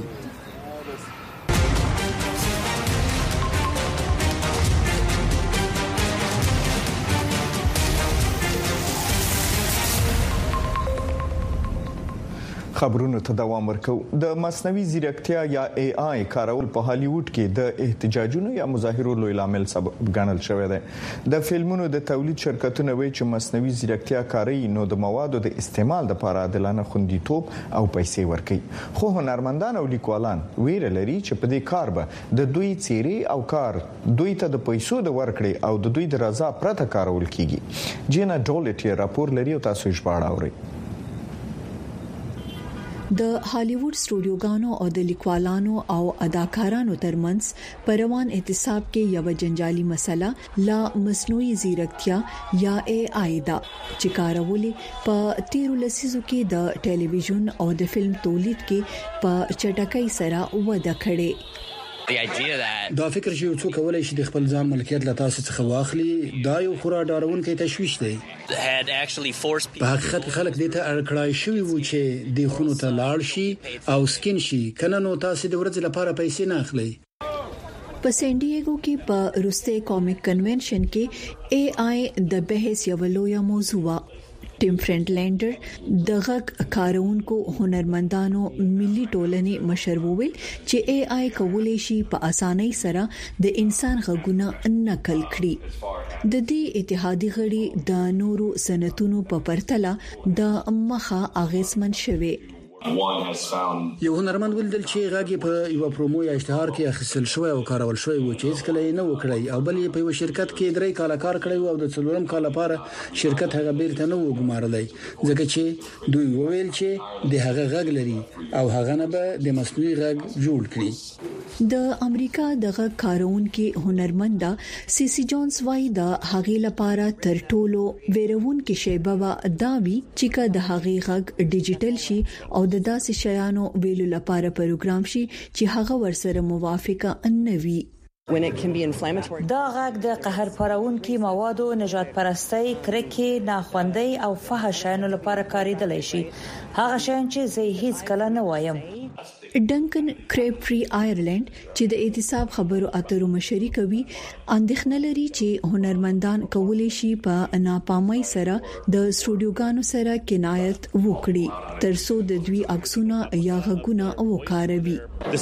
خبرونو ته دوام ورکو. د مصنوعي ځیرکتیا یا ای آی کارول په هالیوډ کې د احتجاجونو یا مظاهرو لوی لامل سبب ګڼل شوی دی. د فلمونو د تولید شرکتونه وایي چې مصنوعي ځیرکتیا کاروي نو د موادو د استعمال لپاره عادلانه خوندیتوب او پیسې ورکوي. خو هنرمندان او لیکوالان ویره لري چې په دې کار به د دوی څیرې او کار دوی ته د پیسو د ورکړې او د دوی د رضا پرته کارول کیږي. جینا ډولټ راپور لري او تاسو یې ژباړه اورئ. د هالیوډ سټوډیوګانو او د لیکوالانو او اداکارانو ترمنځ پروان احتساب کې یو جنجالي مسله لا مصنوعي ځیرکتیا یا ای آی دا چې کارولې په تیرو لسیزو کې د ټلویزیون او د فلم تولید کې په چټکۍ سره وده کړې. دا فکر چې یو څوک کولای شي د خپل ځان ملکیت له تاسو څخه واخلي دا یو خورا ډارونکی تشویش دی. په حقیقت خلک دې ته اړکړای شوی وو چې د خونو ته لاړ شي او سکین شي کنه نو تاسو د ورځې لپاره پیسې نه اخلي. په سان ډیګو کې په روسي کامیک کنونشن کې ای آی د بحث یو لوی موضوع. ټیم فرندلینډر د غږ کارونکو هنرمندانو ملي ټولنې مشر وویل چې ای آی کولای شي په اسانۍ سره د انسان غږونه نقل کړي. د دې اتحادی غړي د نورو صنعتونو په پرتله د مخه اغیزمن شوي. یو هنرمند ولدل چې غږی په یو پرومو یا اشتهار کې اخیستل شوی او کارول شوی و چې هیڅ کله نه وکړي او بل په یو شرکت کې درې کال کار کړی او د څلورم کال لپاره شرکت هغه بیرته نه وګمارلای ځکه چې دوی وویل چې د هغه غږ لري او هغه نه به د مصنوعي غږ جوړ کړي. د امریکا د غږ کارونکو هنرمنده سیسی جونز وايي د هغې لپاره تر ټولو ویرونکو شی به داوي چې د هغې غږ ډیجیټل شي او د داسې شیانو ویلو لپاره پروګرام شي چې هغه ورسره موافقه نه وي. دا غږ د قهر پارونکو موادو، نجات پرستی، کرکې، ناخوندۍ او فحشانو لپاره کارېدلی شي. هغه شیان چې زه هیڅ کله نه وایم. ډنکن کریپری آیرلند چې د احتساب خبرو اترو مشري کوي اندېښنه لري چې هنرمندان کولای شي په ناپامۍ سره د سټوډیوګانو سره کنایت وکړي ترڅو د دوی عکسونه یا غږونه وکاروي.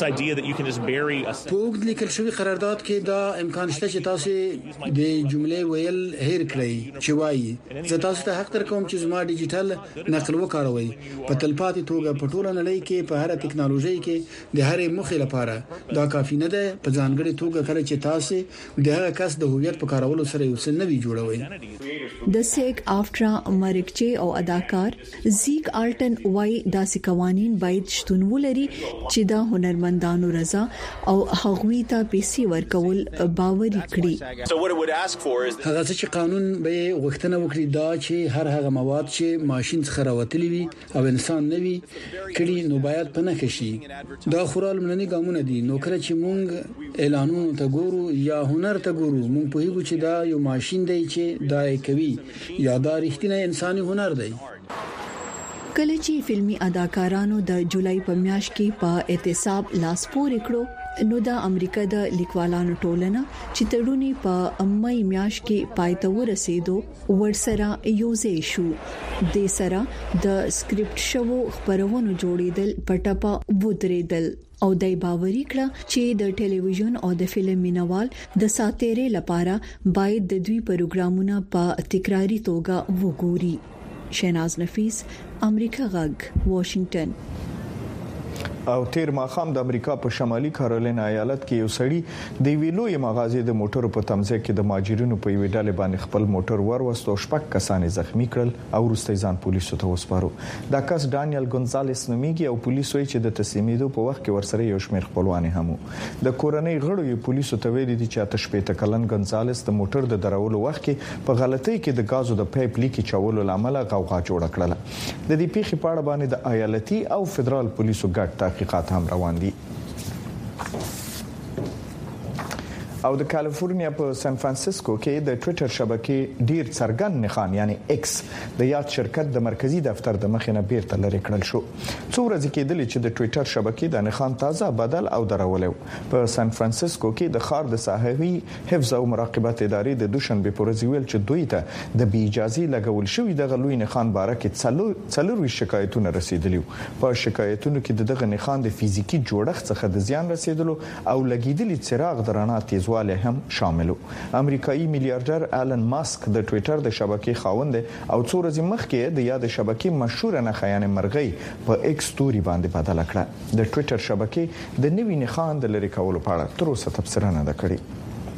په لیکل شوی قرارداد کې دا امکان شته چې تاسو د جملې ویل هیر کړئ چې وایي زه تاسو ته حق درکوم چې زما ډیجیټل نقل وکاروي په تلپاتې توګه په ټوله نړۍ کې په هر ټکنالوژي کې د هرې مخې لپاره دا کافي نه ده په ځانګړي توګه کله چې تاسو د هغه کس د هویت په کارولو سره یو څه نوي جوړوي د سیک افټرا مرکچي او اداکار زیک آلټن وای داسې قوانين باید شتون ولري چې دا هنرمندانو رضا او هغوی ته پیسې ورکول باوري کړي. هغه چې قانون به غوښتنه وکړي دا چې هر هغه مواد چې ماشين څخه راوتلي وي او انسان نوي کړي نو باید په نښه شي. دا خورال منني ګامونه دي. نو کله چې مونږ اعلانونو ته ګورو یا هنر ته ګورو مونږ په هیڅ چې دا یو ماشين دی چې دا کوي یا دا رښتینی انساني هنر دی. کله چې فلمي اداکارانو د جولای په میاشت کې په احتساب لاس پورې کړو نو د امریکا د لیکوالانو ټولنه چې تړونی په مې میاشت کې پای ته ورسېدو ورسره یوځای شو. د سره د سکرپټ شوو خبرونو جوړیدل پټپا ودرېدل او دای باوري کړه چې د ټلویزیون او د فلم مینوال د ساتيرې لپاره باید د دوی پروګرامونه په تکراری توګه وګوري. شیناز نفیس، امریکا غږ، واشنگټن. او تیر ماخام د امریکا په شمالي کارولاینا ایالت کې یو سړی د ویلوې مغازې د موټرو په تمځای کې د ماجرینو په یوه ډلې باندې خپل موټر وروست او شپږ کسان زخمی کړل او وروسته ځان پولیسو ته وسپارو. دا کس ډانیل ګونزالس نومیږي او پولیسو یې چې د تسلیمېدو په وخت کې ورسره یو شمېر خپلوان هم د کورنۍ غړو یې پولیسو ته ویلي دي چې اته شپېته کلن ګونزالس د موټر د درولو وخت کې په غلطۍ کې د غازو د پایپ لیکي چولو لامل غوغا جوړه کړله. د دې پیښې په اړه باندې د ایالتي او فدرال پولیسو ګډ تحقیقات هم روان دي. او د کالیفورنیا په سان فرانسیسکو کې د ټوئیټر شبکې ډیر څرګند نښان یعنی ایکس د یاد شرکت د مرکزی دفتر د مخې نه بیرته لري کړل شو. څو ورځې کېدلې چې د ټوئیټر شبکې د نښان تازه بدل او درول په سان فرانسیسکو کې د ښار د ساحوي حفظ او مراقبت ادارې د دوشنبه په ورځ ویل چې دوی ته د بی اجازه لګول شوی د غلوی نښان باره کې څلور څلور شکایتونه رسیدلي. په شکایتونو کې دغه نښان د فزیکی جوړښت څخه د زیان رسیدلو او لګیدلي څراغ درانه تیز واله هم شاملو. امریکایي میلیارډر آلن ماسک د ټوئیټر د شبکې خاوند او څو ورځې مخکې د یاد شبکې مشهور نه خیانه مرغۍ په ایکس ستوري باندې بدل کړه. د ټوئیټر شبکې د نوي نښان د لری کولو په اړه تر اوسه تبصره نه کړې.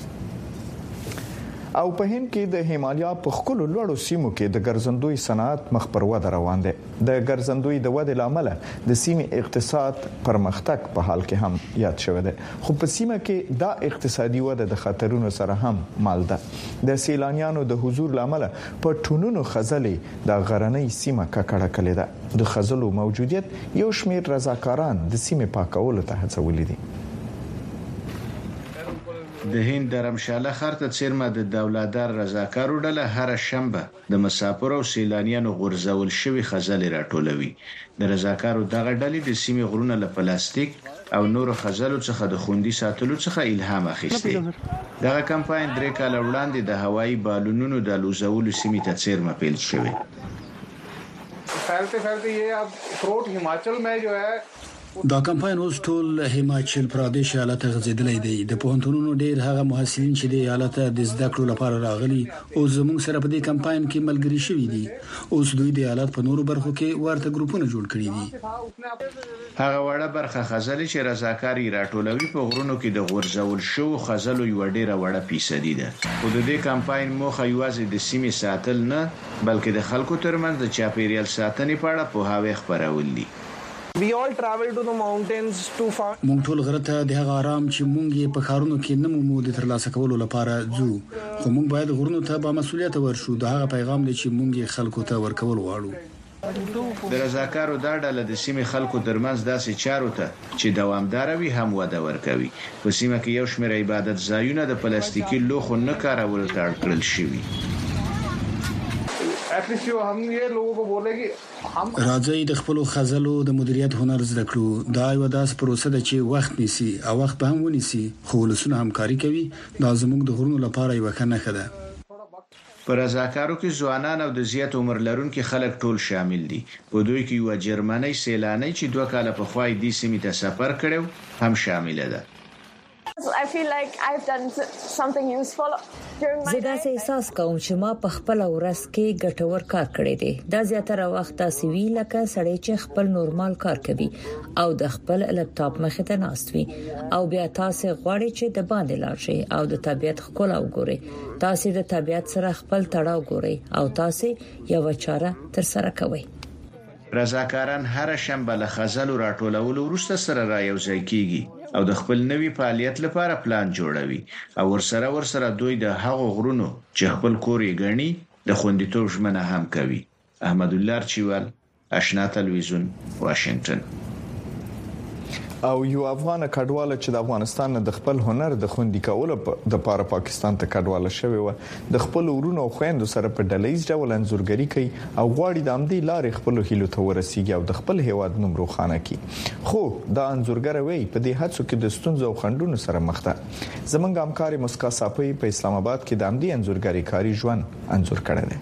او په هند کې د هیمالیا په خپل لوړو سیمو کې د ګرځندوی صنعت مخ پر وده روان دي. د ګرځندوی د وده لامل د سیمې اقتصاد پرمختګ په حال کې هم یاد شوی دی. خو په سیمه کې دا اقتصادي وده د خطرونو سره هم مل ده. د سیلانیانو د حضور لامل په ټونونو خزلې د غرنۍ سیمه ککړه کړې ده. د خزلو موجودیت یو شمېر رضاکاران د سیمې پاکولو ته هڅولي دي. د هند درمشاله خرته څیرمه د دولتدار رضاکارو ډله هر شنبه د مسافر او سیلانیانو غورځول شوی خزل راټولوي. د رضاکارو دغه ډلې د سیمې غرونه له پلاستیک او نور خزلو څخه د خوندي ساتلو څخه الهام اخیستی. دغه کمپاین درې کاله وړاندې د هوایي بالونونو د لوزولو سیمې ته څیرمه پیل شوی. फैलते फैलते ये अब थ्रोट हिमाचल में जो है دا کمپاین اوس ټول هیماچل پردیش ایالت غزیدلې دی. د پوهنتونونو ډیر هغه محصلین چې د ایالت د زده کړو لپاره راغلي او زموږ سره په دې کمپاین کې ملګری شوي دي. اوس دوی د ایالت په نورو برخو کې ورته ګروپونه جوړ کړي دي. هغه وړه برخه خزلې چې رضاکاری راټولوي په غرونو کې د غورځول شو خزلو یو ډیره وړه فیصدي ده. خو د دې کمپاین موخه یوازې د سیمې ساتل نه بلکې د خلکو ترمنځ د چاپیریال ساتنې په اړه پوهاوی خپرول دي. We all travel to the mountains to find مونږ ټول غره ته د هغه آرام چې مونږ یې په کارونو کې نه مو د ترلاسه کولو لپاره ځو. خو مونږ باید غرونو ته با مسؤلیت ورشو. دا هغه پیغام دی چې مونږ یې خلکو ته ورکول غواړو. د رضاکارو دا ډله د سیمې خلکو ترمنځ داسې چارو ته چې دوامدار وي هم وده ورکوي. په سیمه کې یو شمېر عبادت ځایونه د پلاستیکي لوښو نه کارولو ته اړ کړل شوي. راځي د خپل خزلو د مدیریت هنر زده کړو. دا یو داس پروسه ده چې وخت نیسي او وخت به هم ونیسي خو ولسونه همکاري کوي. دا زموږ د غرونو لپاره یو ښه نښه ده. په رضاکارو کې ځوانان او د زیات عمر لرونکو خلک ټول شامل دي. په دوی کې یو جرمنی سیلانی چې دوه کاله په خوای دي سیمې ته سفر کړو هم شامل ده. I feel like I've done something useful. زه داسې احساس کوم چې ما په خپل ورځ کې ګټور کار کړی دی. دا زیاتره وخت تاسو وی لکه سړی چې خپل نورمال کار کوي او د خپل لپټاپ مخې ته ناست وي او بیا تاسو غواړئ چې د باندې لاړ شئ او د طبيعت ښکلا وګورئ. تاسو د طبيعت سره خپل تړاو ګورئ او تاسو یو چاره تر سره کوئ. رضاکاران هر شنبه له خزل راټولولو وروسته سره را یو ځای کیږي او د خپل نوي فعالیت لپاره پلان جوړوي او ورسره ورسره دوی د هغو غرونو چې خپل کور یې ګڼي د خوندیتوب ژمنه هم کوي. احمد الله چوال، آشنا تلویزیون، واشنگټن. او یو افغان کډواله چې د افغانستان د خپل هنر د خوندي کولو د لپاره پاکستان ته کډواله شوی و د خپل ورونو او خويندو سره په ډلهیز ډول انزورګری کوي او غواړي د امدی لارې خپل هیلو ته ورسیږي او د خپل هیواد نوم روښانه کړي. خو دا انزورګر وی په دې هڅو کې د ستونزو او خنډونو سره مخ ده. زمونږ همکاري مسکا صافي په اسلام آباد کې د امدی انزورګری کاری ژوند انزور کړی دی.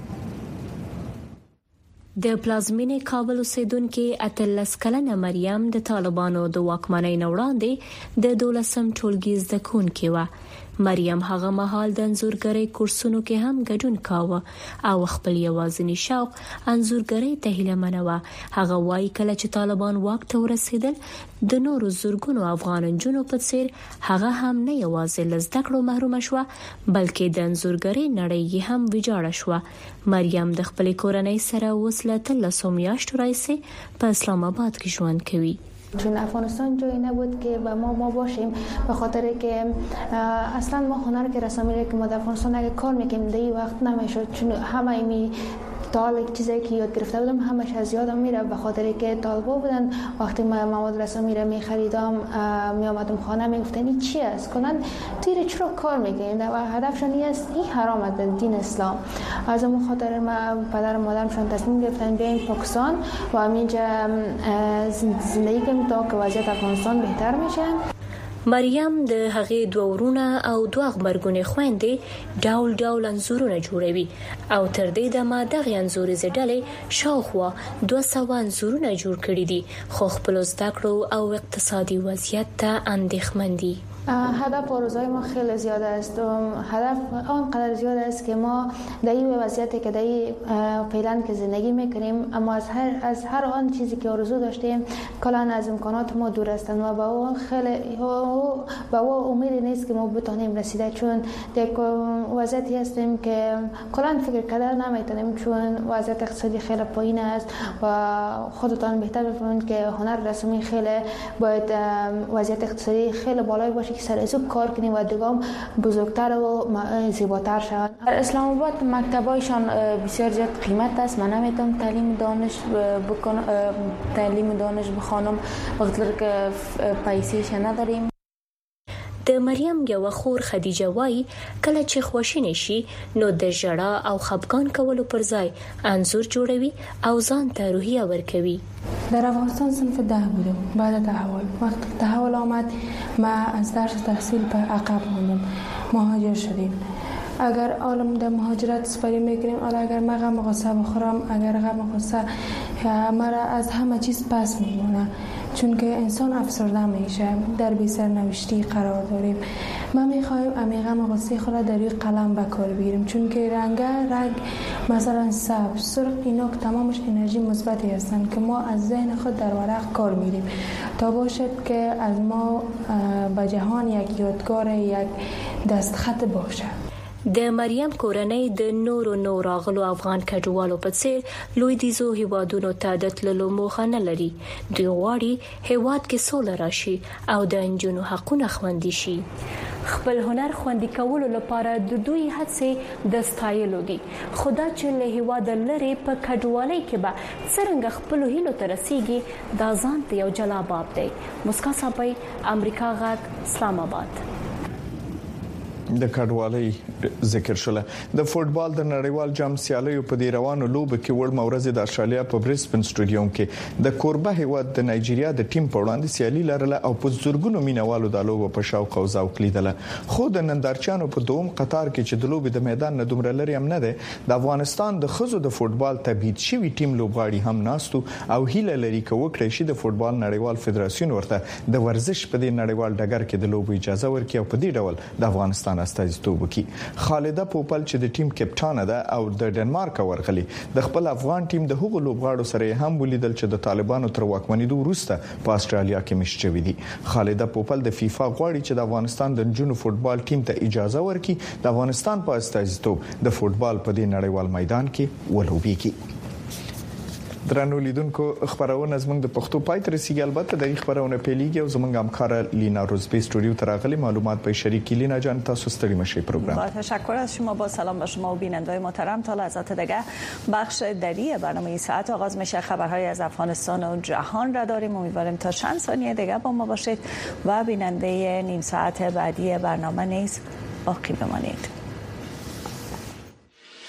د پلازمینې کابل اوسیدونکو اتلس کلنه مریم د طالبانو د واکمنۍ نه وړاندې د دولسم ټولګي زده کوونکې و. مریم هغه مهال د انزورګری کورسونو کې هم ګډون کاوه او خپل یوازینی شوق انزورګری ته هیله منوه. هغه وايي کله چې طالبان واک ته ورسېدل د نورو زورګونو افغان جنونو په څیر هغه هم نه یوازې لزده کړو محروم شوه بلکې د انزورګری نړۍ هم ویجاړه شوه. مریم د خپل کورنۍ سره وسله لسو میاشتو راځي په اسلام آباد کې ژوند کوي. چون افغانستان جایی نبود که با ما ما باشیم به خاطر که اصلا ما هنر که رسامی که ما در افغانستان اگه کار میکنیم در این وقت نمیشد چون همه ایمی تا حال چیزایی که یاد گرفته بودم همش از یادم میره به خاطر که طالبا بودن وقتی ما مواد رسامی را میخریدم میآمدم خانه میگفتن این چی است کنن تیر چرا کار میکنین و هدفشون این است این حرام است دین اسلام. از اون خاطر ما پدر و مادرمشون تصمیم گرفتن بیایم پاکستان و همینجا زندگی کنیم تا که وضعیت افغانستان بهتر میشه. مریم د هغې دوه ورونه او دوه غبرګونې خويندې ډول ډول انزورونه جوړوي او تر دې دمه دغه انزوري ډلې شاوخوا دوه سوه انزورونه جوړ کړي دي خو خپل زده کړو او اقتصادي وضعیت ته اندېښمن دي. هدف و آرزوهای ما خیلی زیاد است و هدف آنقدر زیاد است که ما در این وضعیتی که در این فعلا که زندگی میکنیم اما از هر از هر آن چیزی که آرزو داشتیم کلا از امکانات ما دور هستند و با اون خیلی با اون امیدی نیست که ما بتونیم رسیده چون در وضعیتی هستیم که کلا فکر کردن نمیتونیم چون وضعیت اقتصادی خیلی پایین است و خودتان بهتر بفهمید که هنر رسمی خیلی باید وضعیت اقتصادی خیلی بالای باشه که سر از کار کنیم و دیگه بزرگتر و زیباتر شوند. در اسلام آباد مکتبایشان بسیار زیاد قیمت است. من نمیتونم تعلیم دانش بکنم تعلیم دانش بخوانم بخاطر که پیسه‌اش نداریم. د مریم یو خور خدیجه وای کله چې خوشینه شي نو د ژړا او خپګان کولو پر ځای انزور جوړوي او ځان ته روحیه ورکوي. در افغانستان صنف ده بودم بعد تحول. وقت تحول آمد ما از درس تحصیل به عقب ماندم. مهاجر شدیم. اگر عالم در مهاجرت سپری میکنیم حالا اگر ما غم و غصه بخورم اگر غم و غصه مرا از همه چیز پس میمونه چون که انسان افسرده میشه در بی سرنوشتی قرار داریم. ما میخوایم امی غم و غصه خود در روی قلم به کار بگیریم چون که رنگ رنگ مثلا سبز سرخ اینا که تمامش انرژی مثبتی هستند که ما از ذهن خود در ورق کار میگیریم تا باشد که از ما به جهان یک یادگار یک دستخط باشه. د مریم کورنۍ د نورو نور راغلو افغان کډوالو په څیر لویدیځو هیوادونو ته د تللو موخه نه لري. دوی غواړي هیواد کې سوله راشي او د انجونو حقونه خوندي شي. خپل هنر خوندي کولو لپاره د دوی هڅې د ستایلو دي. خدا چې له هیواد لري په کډوالۍ کې به څنګه خپل هیلو ته رسیږي دا ځان ته یو جلا باب دی. مسکا صافي، امریکا غږ، اسلام آباد. د کډوالۍ ذکر شوله. د فوتبال د نړیوال جام سیالیو په دی روانو لوب کې وړ مورز د استرالیا په برسبن سټډیوم کې د کوربه هیواد د نایجیریا د ټیم په وړاندې سیالي لرله او په زورګونو مینوالو د لوب په شوق او ذوق لیدله. خو د نندارچانو په دوم قطار کې چې د لوب د میدان نه دومره لري هم نه ده د افغانستان د خزو د فوتبال تبعید شوی ټیم لوبغاړي هم ناستو او هیله لري چې وکړي شي د فوتبال نړیوال فدراسیون ورته د ورزش په دې نړیوال ډګر کې د لوب اجازه ورکړي او په دې ډول د افغانستان افغانستان استازیتوب وکړي. خالده پوپل چې د ټیم کپټان ده او د ډنمارک ورغلي د خپل افغان ټیم د هغو لوبغاړو سره هم ولیدل چې د طالبانو تر واکمنۍ وروسته په استرالیا کې مشچوي دي. خالده پوپل د فیفا غواړي چې د افغانستان د جنوب فوتبال ټیم ته اجازه ورکړي د افغانستان په استازیتوب د فوتبال په دې نړیوال میدان کې ولوبېږي. درنو لیدونکو خبرونه زموږ د پښتو پای تر رسیدي. البته د خبرونه پیلېږي او زموږ همکار لینا روزبی استودیو ته راغلي معلومات به شریک. لینا جان تاسو ستړي مشي پروگرام. با تشکر از شما. با سلام به شما و بینندگان محترم. تا لحظات دیگه بخش دری برنامه این ساعت آغاز میشه. خبرهای از افغانستان و جهان را داریم. امیدواریم تا چند ثانیه دیگه با ما باشید و بیننده نیم ساعت بعدی برنامه نیز باقی بمانید.